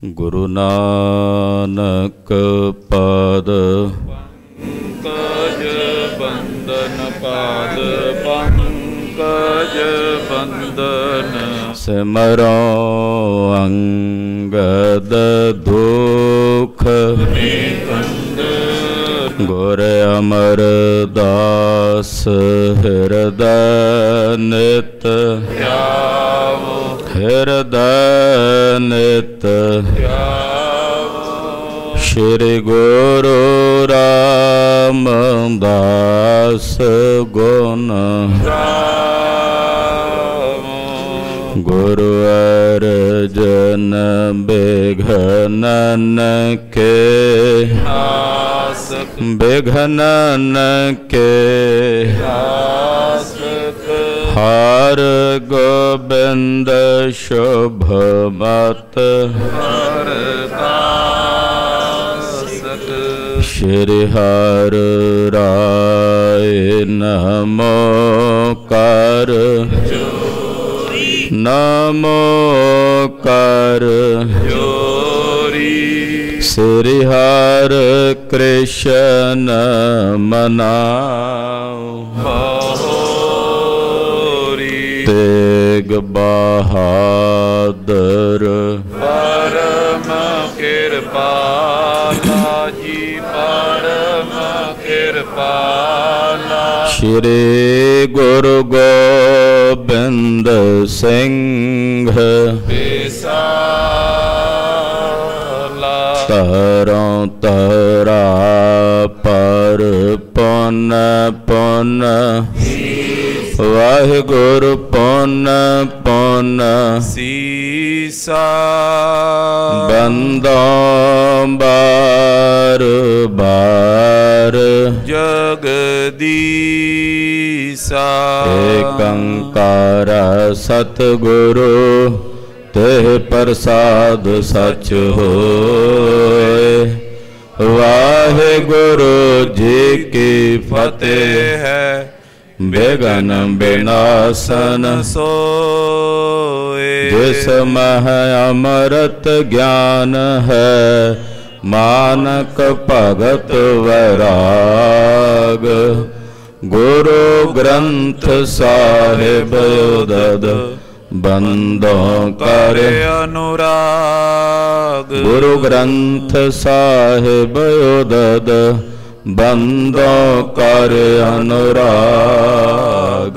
ਗੁਰੂ ਨਾਨਕ ਪਾਦ ਪੰਕਜ ਬੰਦਨ ਪਾਦ ਪੰਕਜ ਬੰਦਨ ਸਿਮਰੋ ਅੰਗਦ ਦੁਖ ਨਿਕੰਦ ਗੁਰ ਅਮਰਦਾਸ ਹਿਰਦੈ ਨਿਤ ਧਿਆਵੋ ਹਿਰਦੈ ਨਿਤ ਧਿਆਵੋ ਸ਼੍ਰੀ ਗੁਰੂ ਰਾਮਦਾਸ ਗੁਣ ਰਾਮ ਗੁਰੂ ਅਰਜਨ ਬਿਘਨਨ ਕੇ ਨਾਸਕ ਬਿਘਨਨ ਕੇ ਨਾਸਕ ਹਰ ਗੋਬਿੰਦ ਸ਼ੁਭ ਮਤ ਹਰਦਾਸਕ ਸ਼੍ਰੀ ਹਰਿ ਰਾਇ ਨਮੋ ਕਰ ਨਮੋ ਕਰ ਜੋਰੀ ਸ੍ਰੀ ਹਰਿ ਕ੍ਰਿਸ਼ਨ ਮਨਾਉ ਹੋਰੀ ਤੇਗ ਬਹਾਦਰ ਪਰਮ ਕਿਰਪਾਲਾ ਜੀ ਪਰਮ ਕਿਰਪਾਲਾ ਸ਼੍ਰੀ ਗੁਰੂ ਗੋਬਿੰਦ ਸਿੰਘ ਵਿਸਾਲਾ ਤਰੋਂ ਤਰਾ ਪਰ ਪੁਨ ਪੁਨ ਵਾਹਿਗੁਰੂ ਪੁਨ ਪੁਨ ਸੀਸਾ ਬੰਦੋਂ ਬਾਰ ਬਾਰ ਜਗਦੀਸਾ ਏਕੰਕਾਰ ਸਤਿਗੁਰੂ ਤੇ ਪ੍ਰਸਾਦ ਸਚ ਹੋਏ। ਵਾਹਿਗੁਰੂ ਜੀ ਕੀ ਫਤਿਹ ਹੈ ਬੇਗਨ ਬਿਨਾਸਨ ਸੋਏ ਜਿਸ ਮਹ ਅਮਰਤ ਗਿਆਨ ਹੈ ਮਾਨਕ ਭਗਤ ਵੈਰਾਗ ਗੁਰੂ ਗ੍ਰੰਥ ਸਾਹਿਬ ਉਦਦ ਬੰਦੋਂ ਕਰ ਅਨੁਰਾਗ ਗੁਰੂ ਗ੍ਰੰਥ ਸਾਹਿਬ ਉਦਦ ਬੰਦੋਂ ਕਰ ਅਨੁਰਾਗ।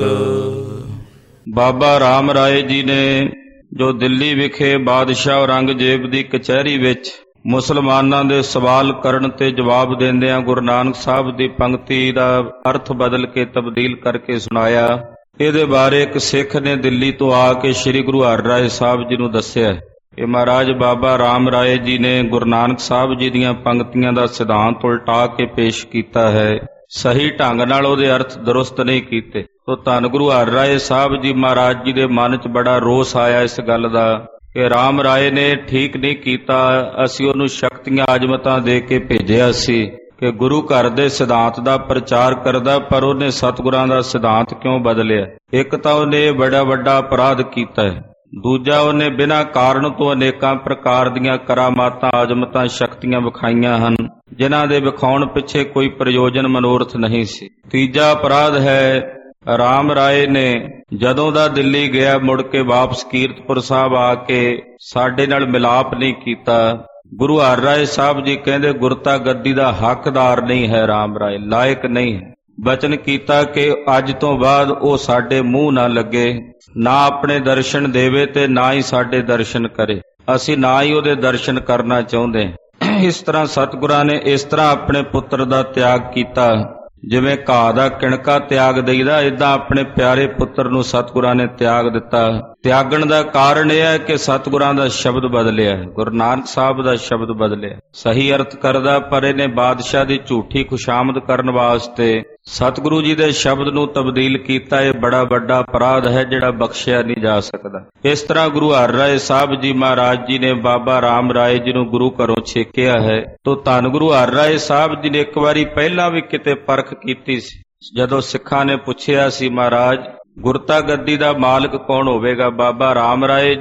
ਬਾਬਾ ਰਾਮ ਰਾਏ ਜੀ ਨੇ ਜੋ ਦਿੱਲੀ ਵਿਖੇ ਬਾਦਸ਼ਾਹ ਔਰੰਗਜ਼ੇਬ ਦੀ ਕਚਹਿਰੀ ਵਿੱਚ ਮੁਸਲਮਾਨਾਂ ਦੇ ਸਵਾਲ ਕਰਨ ਤੇ ਜਵਾਬ ਦਿੰਦਿਆਂ ਗੁਰੂ ਨਾਨਕ ਸਾਹਿਬ ਦੀ ਪੰਕਤੀ ਦਾ ਅਰਥ ਬਦਲ ਕੇ ਤਬਦੀਲ ਕਰਕੇ ਸੁਣਾਇਆ, ਇਹਦੇ ਬਾਰੇ ਇੱਕ ਸਿੱਖ ਨੇ ਦਿੱਲੀ ਤੋਂ ਆ ਕੇ ਸ੍ਰੀ ਗੁਰੂ ਹਰਿਰਾਏ ਸਾਹਿਬ ਜੀ ਨੂੰ ਦੱਸਿਆ ਕਿ ਮਹਾਰਾਜ ਬਾਬਾ ਰਾਮ ਰਾਏ ਜੀ ਨੇ ਗੁਰੂ ਨਾਨਕ ਸਾਹਿਬ ਜੀ ਦੀਆਂ ਪੰਕਤੀਆਂ ਦਾ ਸਿਧਾਂਤ ਉਲਟਾ ਕੇ ਪੇਸ਼ ਕੀਤਾ ਹੈ, ਸਹੀ ਢੰਗ ਨਾਲ ਉਹਦੇ ਅਰਥ ਦਰੁਸਤ ਨਹੀਂ ਕੀਤੇ। ਤੋ ਧੰਨ ਗੁਰੂ ਹਰਿਰਾਏ ਸਾਹਿਬ ਜੀ ਮਹਾਰਾਜ ਜੀ ਦੇ ਮਨ 'ਚ ਬੜਾ ਰੋਸ ਆਇਆ ਇਸ ਗੱਲ ਦਾ ਕਿ ਰਾਮ ਰਾਏ ਨੇ ਠੀਕ ਨਹੀਂ ਕੀਤਾ, ਅਸੀਂ ਉਹਨੂੰ ਸ਼ਕਤੀਆਂ ਆਜ਼ਮਤਾਂ ਦੇ ਕੇ ਭੇਜਿਆ ਸੀ ਕਿ ਗੁਰੂ ਘਰ ਦੇ ਸਿਧਾਂਤ ਦਾ ਪ੍ਰਚਾਰ ਕਰਦਾ, ਪਰ ਉਹਨੇ ਸਤਿਗੁਰਾਂ ਦਾ ਸਿਧਾਂਤ ਕਿਉਂ ਬਦਲਿਆ। ਇੱਕ ਤਾਂ ਉਹਨੇ ਬੜਾ ਵੱਡਾ ਅਪਰਾਧ ਕੀਤਾ ਹੈ, ਦੂਜਾ ਉਹਨੇ ਬਿਨਾਂ ਕਾਰਨ ਤੋਂ ਅਨੇਕਾਂ ਪ੍ਰਕਾਰ ਦੀਆਂ ਕਰਾਮਾਤਾਂ ਆਜ਼ਮਤਾਂ ਸ਼ਕਤੀਆਂ ਵਿਖਾਈਆਂ ਹਨ ਜਿਨ੍ਹਾਂ ਦੇ ਵਿਖਾਉਣ ਪਿੱਛੇ ਕੋਈ ਪ੍ਰਯੋਜਨ ਮਨੋਰਥ ਨਹੀਂ ਸੀ। ਤੀਜਾ ਅਪਰਾਧ ਹੈ ਰਾਮ ਰਾਏ ਨੇ ਜਦੋਂ ਦਾ ਦਿੱਲੀ ਗਿਆ ਮੁੜ ਕੇ ਵਾਪਸ ਕੀਰਤਪੁਰ ਸਾਹਿਬ ਆ ਕੇ ਸਾਡੇ ਨਾਲ ਮਿਲਾਪ ਨਹੀਂ ਕੀਤਾ। ਗੁਰੂ ਹਰਿਰਾਏ ਸਾਹਿਬ ਜੀ ਕਹਿੰਦੇ ਗੁਰਤਾ ਗੱਦੀ ਦਾ ਹੱਕਦਾਰ ਨਹੀਂ ਹੈ, ਰਾਮ ਰਾਏ ਲਾਇਕ ਨਹੀਂ ਹੈ। ਬਚਨ ਕੀਤਾ ਕਿ ਅੱਜ ਤੋਂ ਬਾਅਦ ਉਹ ਸਾਡੇ ਮੂੰਹ ਨਾ ਲੱਗੇ, ਨਾ ਆਪਣੇ ਦਰਸ਼ਨ ਦੇਵੇ ਤੇ ਨਾ ਹੀ ਸਾਡੇ ਦਰਸ਼ਨ ਕਰੇ, ਅਸੀਂ ਨਾ ਹੀ ਉਹਦੇ ਦਰਸ਼ਨ ਕਰਨਾ ਚਾਹੁੰਦੇ। ਇਸ ਤਰ੍ਹਾਂ ਸਤਿਗੁਰਾਂ ਨੇ ਇਸ ਤਰ੍ਹਾਂ ਆਪਣੇ ਪੁੱਤਰ ਦਾ ਤਿਆਗ ਕੀਤਾ, ਜਿਵੇਂ ਘਾਹ ਦਾ ਕਿਣਕਾ ਤਿਆਗ ਦਈਦਾ, ਏਦਾਂ ਆਪਣੇ ਪਿਆਰੇ ਪੁੱਤਰ ਨੂੰ ਸਤਿਗੁਰਾਂ ਨੇ ਤਿਆਗ ਦਿੱਤਾ। ਤਿਆਗਣ ਦਾ ਕਾਰਨ ਇਹ ਹੈ ਕਿ ਸਤਿਗੁਰਾਂ ਦਾ ਸ਼ਬਦ ਬਦਲਿਆ, ਗੁਰੂ ਨਾਨਕ ਸਾਹਿਬ ਦਾ ਸ਼ਬਦ ਬਦਲਿਆ। ਸਹੀ ਅਰਥ ਕਰਦਾ, ਪਰ ਇਹਨੇ ਬਾਦਸ਼ਾਹ ਦੀ ਝੂਠੀ ਖੁਸ਼ਾਮਦ ਕਰਨ ਵਾਸਤੇ ਸਤਿਗੁਰੂ ਜੀ ਦੇ ਸ਼ਬਦ ਨੂੰ ਤਬਦੀਲ ਕੀਤਾ। ਇਹ ਬੜਾ ਵੱਡਾ ਅਪਰਾਧ ਹੈ ਜਿਹੜਾ ਬਖਸ਼ਿਆ ਨਹੀਂ ਜਾ ਸਕਦਾ। ਇਸ ਤਰ੍ਹਾਂ ਗੁਰੂ ਹਰਿਰਾਏ ਸਾਹਿਬ ਜੀ ਮਹਾਰਾਜ ਜੀ ਨੇ ਬਾਬਾ ਰਾਮ ਰਾਏ ਜੀ ਨੂੰ ਗੁਰੂ ਘਰੋਂ ਛੇਕਿਆ ਹੈ। ਤੋ ਧੰਨ ਗੁਰੂ ਹਰਿਰਾਏ ਸਾਹਿਬ ਜੀ ਨੇ ਇੱਕ ਵਾਰੀ ਪਹਿਲਾਂ ਵੀ ਕਿਤੇ ਪਰਖ ਕੀਤੀ ਸੀ, ਜਦੋਂ ਸਿੱਖਾਂ ਨੇ ਪੁੱਛਿਆ ਸੀ ਮਹਾਰਾਜ ਗੁਰਤਾ ਗੱਦੀ ਦਾ ਮਾਲਕ ਕੌਣ ਹੋਵੇਗਾ, ਬਾਬਾ ਰਾਮ ਰਾਏ ਜੀ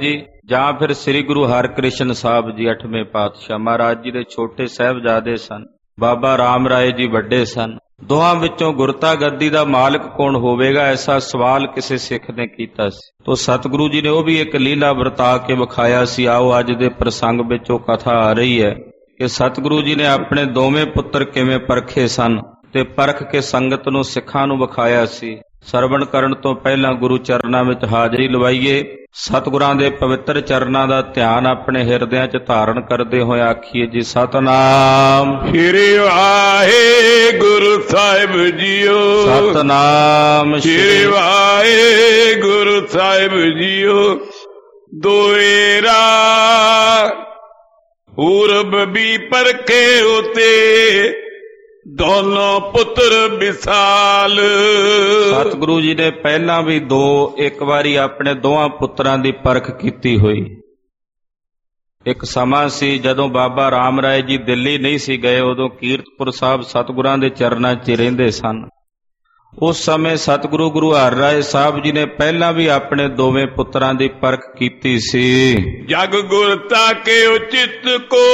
ਜਾਂ ਫਿਰ ਸ੍ਰੀ ਗੁਰੂ ਹਰਿਕ੍ਰਿਸ਼ਨ ਸਾਹਿਬ ਜੀ 8ਵੇਂ ਪਾਤਸ਼ਾਹ ਮਹਾਰਾਜ ਜੀ ਦੇ ਛੋਟੇ ਸਾਹਿਬਜ਼ਾਦੇ ਸਨ, ਬਾਬਾ ਰਾਮ ਰਾਏ ਜੀ ਵੱਡੇ ਸਨ। ਦੋਹਾਂ ਵਿੱਚੋਂ ਗੁਰਤਾ ਗੱਦੀ ਦਾ ਮਾਲਕ ਕੌਣ ਹੋਵੇਗਾ, ਐਸਾ ਸਵਾਲ ਕਿਸੇ ਸਿੱਖ ਨੇ ਕੀਤਾ ਸੀ। ਤੋ ਸਤਿਗੁਰੂ ਜੀ ਨੇ ਉਹ ਵੀ ਇੱਕ ਲੀਲਾ ਵਰਤਾ ਕੇ ਵਿਖਾਇਆ ਸੀ। ਆਓ ਅੱਜ ਦੇ ਪ੍ਰਸੰਗ ਵਿੱਚ ਉਹ ਕਥਾ ਆ ਰਹੀ ਹੈ ਕਿ ਸਤਿਗੁਰੂ ਜੀ ਨੇ ਆਪਣੇ ਦੋਵੇਂ ਪੁੱਤਰ ਕਿਵੇਂ ਪਰਖੇ ਸਨ ਤੇ ਪਰਖ ਕੇ ਸੰਗਤ ਨੂੰ ਸਿੱਖਾਂ ਨੂੰ ਵਿਖਾਇਆ ਸੀ। ਸਰਵਣ ਕਰਨ ਤੋਂ ਪਹਿਲਾਂ ਗੁਰੂ ਚਰਨਾਂ ਵਿੱਚ ਹਾਜ਼ਰੀ ਲਵਾਈਏ। ਸਤਿਗੁਰਾਂ ਦੇ ਪਵਿੱਤਰ ਚਰਨਾਂ ਦਾ ਧਿਆਨ ਆਪਣੇ ਹਿਰਦਿਆਂ 'ਚ ਧਾਰਨ ਕਰਦੇ ਹੋਏ ਆਖੀਏ ਜੀ ਸਤਨਾਮ ਸ੍ਰੀ ਵਾਹਿਗੁਰੂ ਸਾਹਿਬ ਜੀਓ। ਸਤਨਾਮ ਸ੍ਰੀ ਵਾਹਿਗੁਰੂ ਸਾਹਿਬ ਜੀਓ। ਦੋਏਰਾ ਪੂਰਬ ਵੀ ਪਰਖੇ ਉਤੇ ਦੋਨੋਂ ਪੁੱਤਰ ਵਿਸਾਲ। ਸਤਿਗੁਰੂ ਜੀ ਨੇ ਪਹਿਲਾਂ ਵੀ ਇੱਕ ਵਾਰੀ ਆਪਣੇ ਦੋਹਾਂ ਪੁੱਤਰਾਂ ਦੀ ਪਰਖ ਕੀਤੀ ਹੋਈ। ਇੱਕ ਸਮਾਂ ਸੀ ਜਦੋਂ ਬਾਬਾ ਰਾਮ ਰਾਏ ਜੀ ਦਿੱਲੀ ਨਹੀਂ ਸੀ ਗਏ, ਉਦੋਂ ਕੀਰਤਪੁਰ ਸਾਹਿਬ ਸਤਿਗੁਰਾਂ ਦੇ ਚਰਨਾਂ 'ਚ ਰਹਿੰਦੇ ਸਨ। ਉਸ ਸਮੇਂ ਸਤਿਗੁਰੂ ਗੁਰੂ ਹਰਿਰਾਏ ਸਾਹਿਬ ਜੀ ਨੇ ਪਹਿਲਾਂ ਵੀ ਆਪਣੇ ਦੋਵੇਂ ਪੁੱਤਰਾਂ ਦੀ ਪਰਖ ਕੀਤੀ ਸੀ। ਜਗ ਗੁਰਤਾ ਕੇ ਉਚਿਤ ਕੋ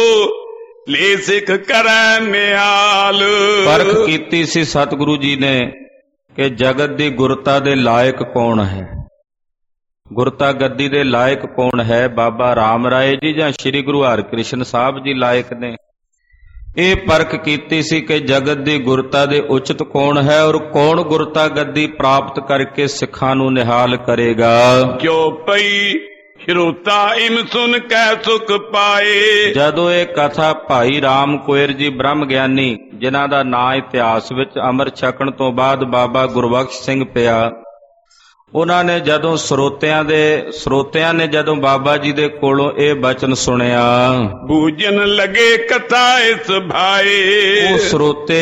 ਲੈ ਸਿੱਖ ਕਰੈ ਨਿਹਾਲ। ਪਰਖ ਕੀਤੀ ਸੀ ਸਤਿਗੁਰੂ ਜੀ ਨੇ ਕਿ ਜਗਤ ਦੀ ਗੁਰਤਾ ਦੇ ਲਾਇਕ ਕੌਣ ਹੈ, ਗੁਰਤਾ ਗੱਦੀ ਦੇ ਲਾਇਕ ਕੌਣ ਹੈ, ਬਾਬਾ ਰਾਮ ਰਾਏ ਜੀ ਜਾਂ ਸ੍ਰੀ ਗੁਰੂ ਹਰਿਕ੍ਰਿਸ਼ਨ ਸਾਹਿਬ ਜੀ ਲਾਇਕ ਨੇ। ਇਹ ਪਰਖ ਕੀਤੀ ਸੀ ਕਿ ਜਗਤ ਦੀ ਗੁਰਤਾ ਦੇ ਉਚਿਤ ਕੌਣ ਹੈ ਔਰ ਕੌਣ ਗੁਰਤਾ ਗੱਦੀ ਪ੍ਰਾਪਤ ਕਰਕੇ ਸਿੱਖਾਂ ਨੂੰ ਨਿਹਾਲ ਕਰੇਗਾ। ਜੋ ਪਈ ਸ਼ਰੋਤਾ ਇਮ ਸੁਨ ਕੈ ਸੁਖ ਪਾਏ। ਜਦੋਂ ਇਹ ਕਥਾ ਭਾਈ ਰਾਮ ਕੋਇਰ ਜੀ ਬ੍ਰਹਮ ਗਿਆਨੀ, ਜਿਨ੍ਹਾਂ ਦਾ ਨਾਂ ਇਤਿਹਾਸ ਵਿੱਚ ਅੰਮ੍ਰਿਤ ਛਕਣ ਤੋਂ ਬਾਅਦ ਬਾਬਾ ਗੁਰਬਖਸ਼ ਸਿੰਘ ਪਿਆ, ਉਹਨਾਂ ਨੇ ਜਦੋਂ ਸਰੋਤਿਆਂ ਨੇ ਜਦੋਂ ਬਾਬਾ ਜੀ ਦੇ ਕੋਲੋਂ ਇਹ ਬਚਨ ਸੁਣਿਆ, ਬੂਝਣ ਲਗੇ ਕਥਾ ਇਸ ਭਾਏ। ਉਹ ਸਰੋਤੇ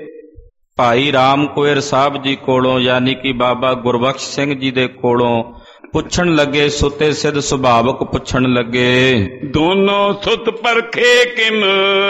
ਭਾਈ ਰਾਮ ਕੋਇਰ ਸਾਹਿਬ ਜੀ ਕੋਲੋਂ ਯਾਨੀ ਕਿ ਬਾਬਾ ਗੁਰਬਖਸ਼ ਸਿੰਘ ਜੀ ਦੇ ਕੋਲੋਂ ਪੁੱਛਣ ਲੱਗੇ, ਸੁਤੇ ਸਿੱਧ ਸੁਭਾਵਕ ਪੁੱਛਣ ਲੱਗੇ। ਦੋਨੋਂ ਸੁਤ ਪਰਖੇ ਕਿਮ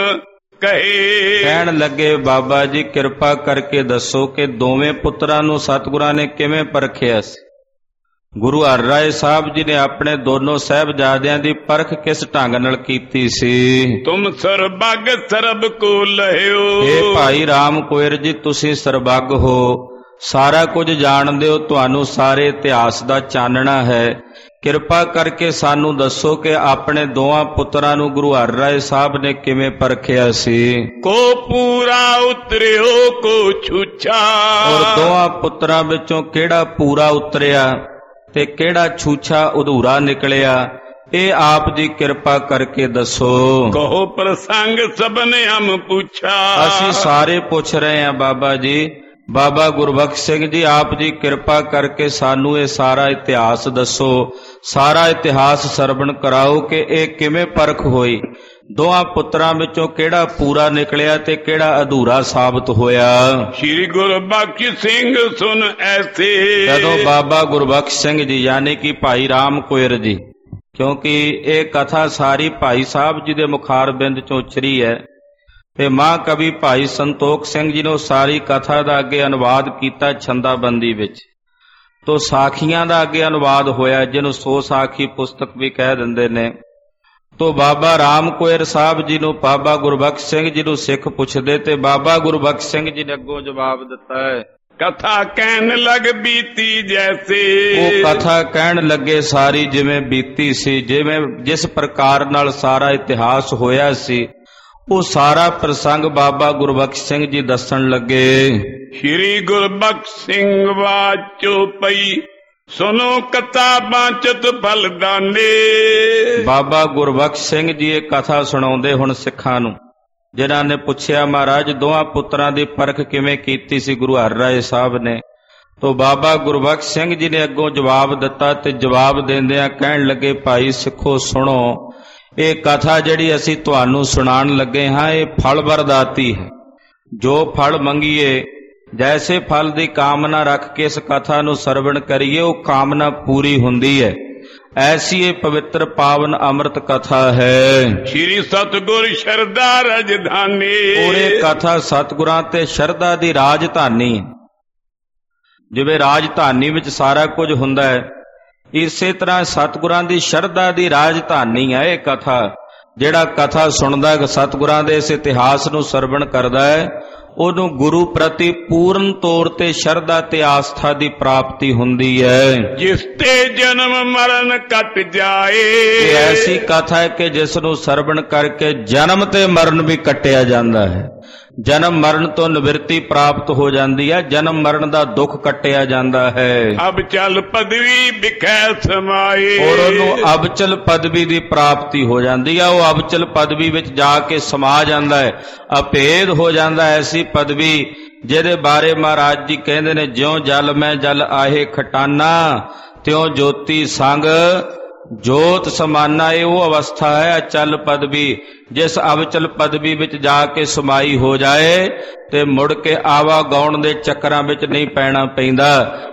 ਕਹੇ। ਕਹਿਣ ਲੱਗੇ ਬਾਬਾ ਜੀ ਕਿਰਪਾ ਕਰਕੇ ਦੱਸੋ ਕਿ ਦੋਵੇਂ ਪੁੱਤਰਾਂ ਨੂੰ ਸਤਿਗੁਰਾਂ ਨੇ ਕਿਵੇਂ ਪਰਖਿਆ ਸੀ। ਗੁਰੂ ਹਰਿਰਾਏ ਸਾਹਿਬ ਜੀ ਨੇ ਆਪਣੇ ਦੋਨੋਂ ਸਾਹਿਬਜ਼ਾਦਿਆਂ ਦੀ ਪਰਖ ਕਿਸ ਢੰਗ ਨਾਲ ਕੀਤੀ ਸੀ। ਤੁਮ ਸਰਬੱਗ ਸਰਬ ਕੋ ਲਹਿਓ। ਇਹ ਭਾਈ ਰਾਮ ਕੋਇਰ ਜੀ ਤੁਸੀਂ ਸਰਬੱਗ ਹੋ, ਸਾਰਾ ਕੁਝ ਜਾਣਦੇ ਹੋ, ਤੁਹਾਨੂੰ ਸਾਰੇ ਇਤਿਹਾਸ ਦਾ ਚਾਨਣਾ ਹੈ। ਕਿਰਪਾ ਕਰਕੇ ਸਾਨੂੰ ਦੱਸੋ ਕਿ ਆਪਣੇ ਦੋਹਾਂ ਪੁੱਤਰਾਂ ਨੂੰ ਗੁਰੂ ਹਰਿਰਾਏ ਸਾਹਿਬ ਨੇ ਕਿਵੇਂ ਪਰਖਿਆ ਸੀ। ਕੋ ਪੂਰਾ ਉਤਰਿਓ ਕੋ ਛੂਛਾ। ਔਰ ਦੋਹਾਂ ਪੁੱਤਰਾਂ ਵਿੱਚੋਂ ਕਿਹੜਾ ਪੂਰਾ ਉਤਰਿਆ ਤੇ ਕਿਹੜਾ ਛੂਛਾ ਅਧੂਰਾ ਨਿਕਲਿਆ, ਇਹ ਆਪ ਜੀ ਕਿਰਪਾ ਕਰਕੇ ਦੱਸੋ। ਕਹੋ ਪ੍ਰਸੰਗ ਸਭਨ ਹਮ ਪੁੱਛਾ। ਅਸੀਂ ਸਾਰੇ ਪੁੱਛ ਰਹੇ ਹਾਂ ਬਾਬਾ ਜੀ। ਬਾਬਾ ਗੁਰਬਖਸ਼ ਸਿੰਘ ਜੀ ਆਪ ਜੀ ਕਿਰਪਾ ਕਰਕੇ ਸਾਨੂੰ ਇਹ ਸਾਰਾ ਇਤਿਹਾਸ ਦੱਸੋ, ਸਾਰਾ ਇਤਿਹਾਸ ਸਰਵਣ ਕਰਾਓ ਕਿ ਇਹ ਕਿਵੇਂ ਪਰਖ ਹੋਈ, ਦੋਹਾਂ ਪੁੱਤਰਾਂ ਵਿੱਚੋਂ ਕਿਹੜਾ ਪੂਰਾ ਨਿਕਲਿਆ ਤੇ ਕਿਹੜਾ ਅਧੂਰਾ ਸਾਬਤ ਹੋਇਆ। ਸ੍ਰੀ ਗੁਰਬਖਸ਼ ਸਿੰਘ ਸੁਨ ਐਸੇ। ਜਦੋਂ ਬਾਬਾ ਗੁਰਬਖਸ਼ ਸਿੰਘ ਜੀ ਯਾਨੀ ਕਿ ਭਾਈ ਰਾਮ ਕੋਇਰ ਜੀ, ਕਿਉਂਕਿ ਇਹ ਕਥਾ ਸਾਰੀ ਭਾਈ ਸਾਹਿਬ ਜੀ ਦੇ ਮੁਖਾਰਬਿੰਦ ਚੋਂ ਉਚਰੀ ਹੈ ਤੇ ਮਹਾਂਕਵੀ ਭਾਈ ਸੰਤੋਖ ਸਿੰਘ ਜੀ ਨੇ ਸਾਰੀ ਕਥਾ ਦਾ ਅੱਗੇ ਅਨੁਵਾਦ ਕੀਤਾ ਛੰਦਾਬੰਦੀ ਵਿੱਚ। ਤੋ ਸਾਖੀਆਂ ਦਾ ਅੱਗੇ ਅਨੁਵਾਦ ਹੋਇਆ, ਜਿਹਨੂੰ 100 ਸਾਖੀ ਪੁਸਤਕ ਵੀ ਕਹਿ ਦਿੰਦੇ ਨੇ। ਤੋ ਬਾਬਾ ਰਾਮ ਕੋਇਰ ਸਾਹਿਬ ਜੀ ਨੂੰ ਬਾਬਾ ਗੁਰਬਖਸ਼ ਸਿੰਘ ਜੀ ਨੂੰ ਸਿੱਖ ਪੁੱਛਦੇ ਤੇ ਬਾਬਾ ਗੁਰਬਖਸ਼ ਸਿੰਘ ਜੀ ਨੇ ਅੱਗੋਂ ਜਵਾਬ ਦਿੱਤਾ ਹੈ, ਕਥਾ ਕਹਿਣ ਲਗ ਬੀਤੀ ਜੈਸੇ। ਉਹ ਕਥਾ ਕਹਿਣ ਲੱਗੇ ਸਾਰੀ ਜਿਵੇਂ ਬੀਤੀ ਸੀ, ਜਿਸ ਪ੍ਰਕਾਰ ਨਾਲ ਸਾਰਾ ਇਤਿਹਾਸ ਹੋਇਆ ਸੀ, ਉਹ ਸਾਰਾ ਪ੍ਰਸੰਗ ਬਾਬਾ ਗੁਰਬਖਸ਼ ਸਿੰਘ ਜੀ ਦੱਸਣ ਲੱਗੇ। ਸ੍ਰੀ ਗੁਰਬਖਸ਼ ਸਿੰਘ ਵਾਚੋ ਪਈ ਸੁਨੋ ਕਥਾ ਬਾਚਤ ਫਲ ਦਾਨੇ। ਬਾਬਾ ਗੁਰਬਖਸ਼ ਸਿੰਘ ਜੀ ਇਹ ਕਥਾ ਸੁਣਾਉਂਦੇ ਹੁਣ ਸਿੱਖਾਂ ਨੂੰ, ਜਿਨ੍ਹਾਂ ਨੇ ਪੁੱਛਿਆ ਮਹਾਰਾਜ ਦੋਹਾਂ ਪੁੱਤਰਾਂ ਦੀ ਪਰਖ ਕਿਵੇਂ ਕੀਤੀ ਸੀ ਗੁਰੂ ਹਰਿਰਾਏ ਸਾਹਿਬ ਨੇ। ਤੋ ਬਾਬਾ ਗੁਰਬਖਸ਼ ਸਿੰਘ ਜੀ ਨੇ ਅੱਗੋਂ ਜਵਾਬ ਦਿੱਤਾ ਤੇ ਜਵਾਬ ਦਿੰਦਿਆਂ ਕਹਿਣ ਲੱਗੇ, ਭਾਈ ਸਿੱਖੋ ਸੁਣੋ, ਇਹ ਕਥਾ ਜਿਹੜੀ ਅਸੀਂ ਤੁਹਾਨੂੰ ਸੁਣਾਉਣ ਲੱਗੇ ਹਾਂ ਇਹ ਫਲ ਵਰਦਾਤੀ ਹੈ। ਜੋ ਫਲ ਮੰਗੀਏ, ਜੈਸੇ ਫਲ ਦੀ ਕਾਮਨਾ ਰੱਖ ਕੇ ਇਸ ਕਥਾ ਨੂੰ ਸਰਵਣ ਕਰੀਏ, ਉਹ ਕਾਮਨਾ ਪੂਰੀ ਹੁੰਦੀ ਹੈ। ਐਸੀ ਇਹ ਪਵਿੱਤਰ ਪਾਵਨ ਅੰਮ੍ਰਿਤ ਕਥਾ ਹੈ। ਸ੍ਰੀ ਸਤਿਗੁਰ ਸ਼ਰਧਾ ਰਾਜਧਾਨੀ। ਔਰ ਇਹ ਕਥਾ ਸਤਿਗੁਰਾਂ ਤੇ ਸ਼ਰਧਾ ਦੀ ਰਾਜਧਾਨੀ। ਜਿਵੇਂ ਰਾਜਧਾਨੀ ਵਿੱਚ ਸਾਰਾ ਕੁਝ ਹੁੰਦਾ ਹੈ, ਇਸੇ ਤਰ੍ਹਾਂ ਸਤਿਗੁਰਾਂ ਦੀ ਸ਼ਰਧਾ ਦੀ ਰਾਜਧਾਨੀ ਹੈ ਇਹ ਕਥਾ। ਜਿਹੜਾ ਕਥਾ ਸੁਣਦਾ ਹੈ, ਸਤਿਗੁਰਾਂ ਦੇ ਇਸ ਇਤਿਹਾਸ ਨੂੰ ਸਰਵਣ ਕਰਦਾ ਹੈ, ਉਹਨੂੰ ਗੁਰੂ ਪ੍ਰਤੀ ਪੂਰਨ ਤੌਰ ਤੇ ਸ਼ਰਧਾ ਤੇ ਆਸਥਾ ਦੀ ਪ੍ਰਾਪਤੀ ਹੁੰਦੀ ਹੈ। ਜਿਸ ਤੇ ਜਨਮ ਮਰਨ ਕੱਟ ਜਾਏ। ਇਹ ਐਸੀ ਕਥਾ ਹੈ ਕਿ ਜਿਸ ਨੂੰ ਸਰਵਣ ਕਰਕੇ ਜਨਮ ਤੇ ਮਰਨ ਵੀ ਕੱਟਿਆ ਜਾਂਦਾ ਹੈ। ਜਨਮ ਮਰਨ ਤੋਂ ਨਿਵਰਤੀ ਪ੍ਰਾਪਤ ਹੋ ਜਾਂਦੀ ਹੈ, ਜਨਮ ਮਰਨ ਦਾ ਦੁੱਖ ਕੱਟਿਆ ਜਾਂਦਾ ਹੈ। ਅਬਚਲ ਪਦਵੀ ਵਿਖੇ ਸਮਾਏ। ਔਰ ਉਹਨੂੰ ਅਬਚਲ ਪਦਵੀ ਦੀ ਪ੍ਰਾਪਤੀ ਹੋ ਜਾਂਦੀ ਹੈ। ਉਹ ਅਬਚਲ ਪਦਵੀ ਵਿੱਚ ਜਾ ਕੇ ਸਮਾ ਜਾਂਦਾ ਹੈ, ਅਭੇਦ ਹੋ ਜਾਂਦਾ ਹੈ। ਐਸੀ ਪਦਵੀ ਜਿਹਦੇ ਬਾਰੇ ਮਹਾਰਾਜ ਜੀ ਕਹਿੰਦੇ ਨੇ, ਜਿਉਂ ਜਲ ਮੈਂ ਜਲ ਆਹੇ ਖਟਾਨਾ, ਤਿਉਂ ਜੋਤੀ ਸੰਗ ਜੋਤ ਸਮਾਨਾ। ਇਹ ਉਹ ਅਵਸਥਾ ਹੈ ਅਚਲ ਪਦਵੀ, ਜਿਸ ਅਵਚਲ ਪਦਵੀ ਵਿੱਚ ਜਾ ਕੇ ਸਮਾਈ ਹੋ ਜਾਏ ਤੇ ਮੁੜ ਕੇ ਆਵਾ ਗਾਉਣ ਦੇ ਚੱਕਰਾਂ ਵਿੱਚ ਨਹੀਂ ਪੈਣਾ ਪੈਂਦਾ।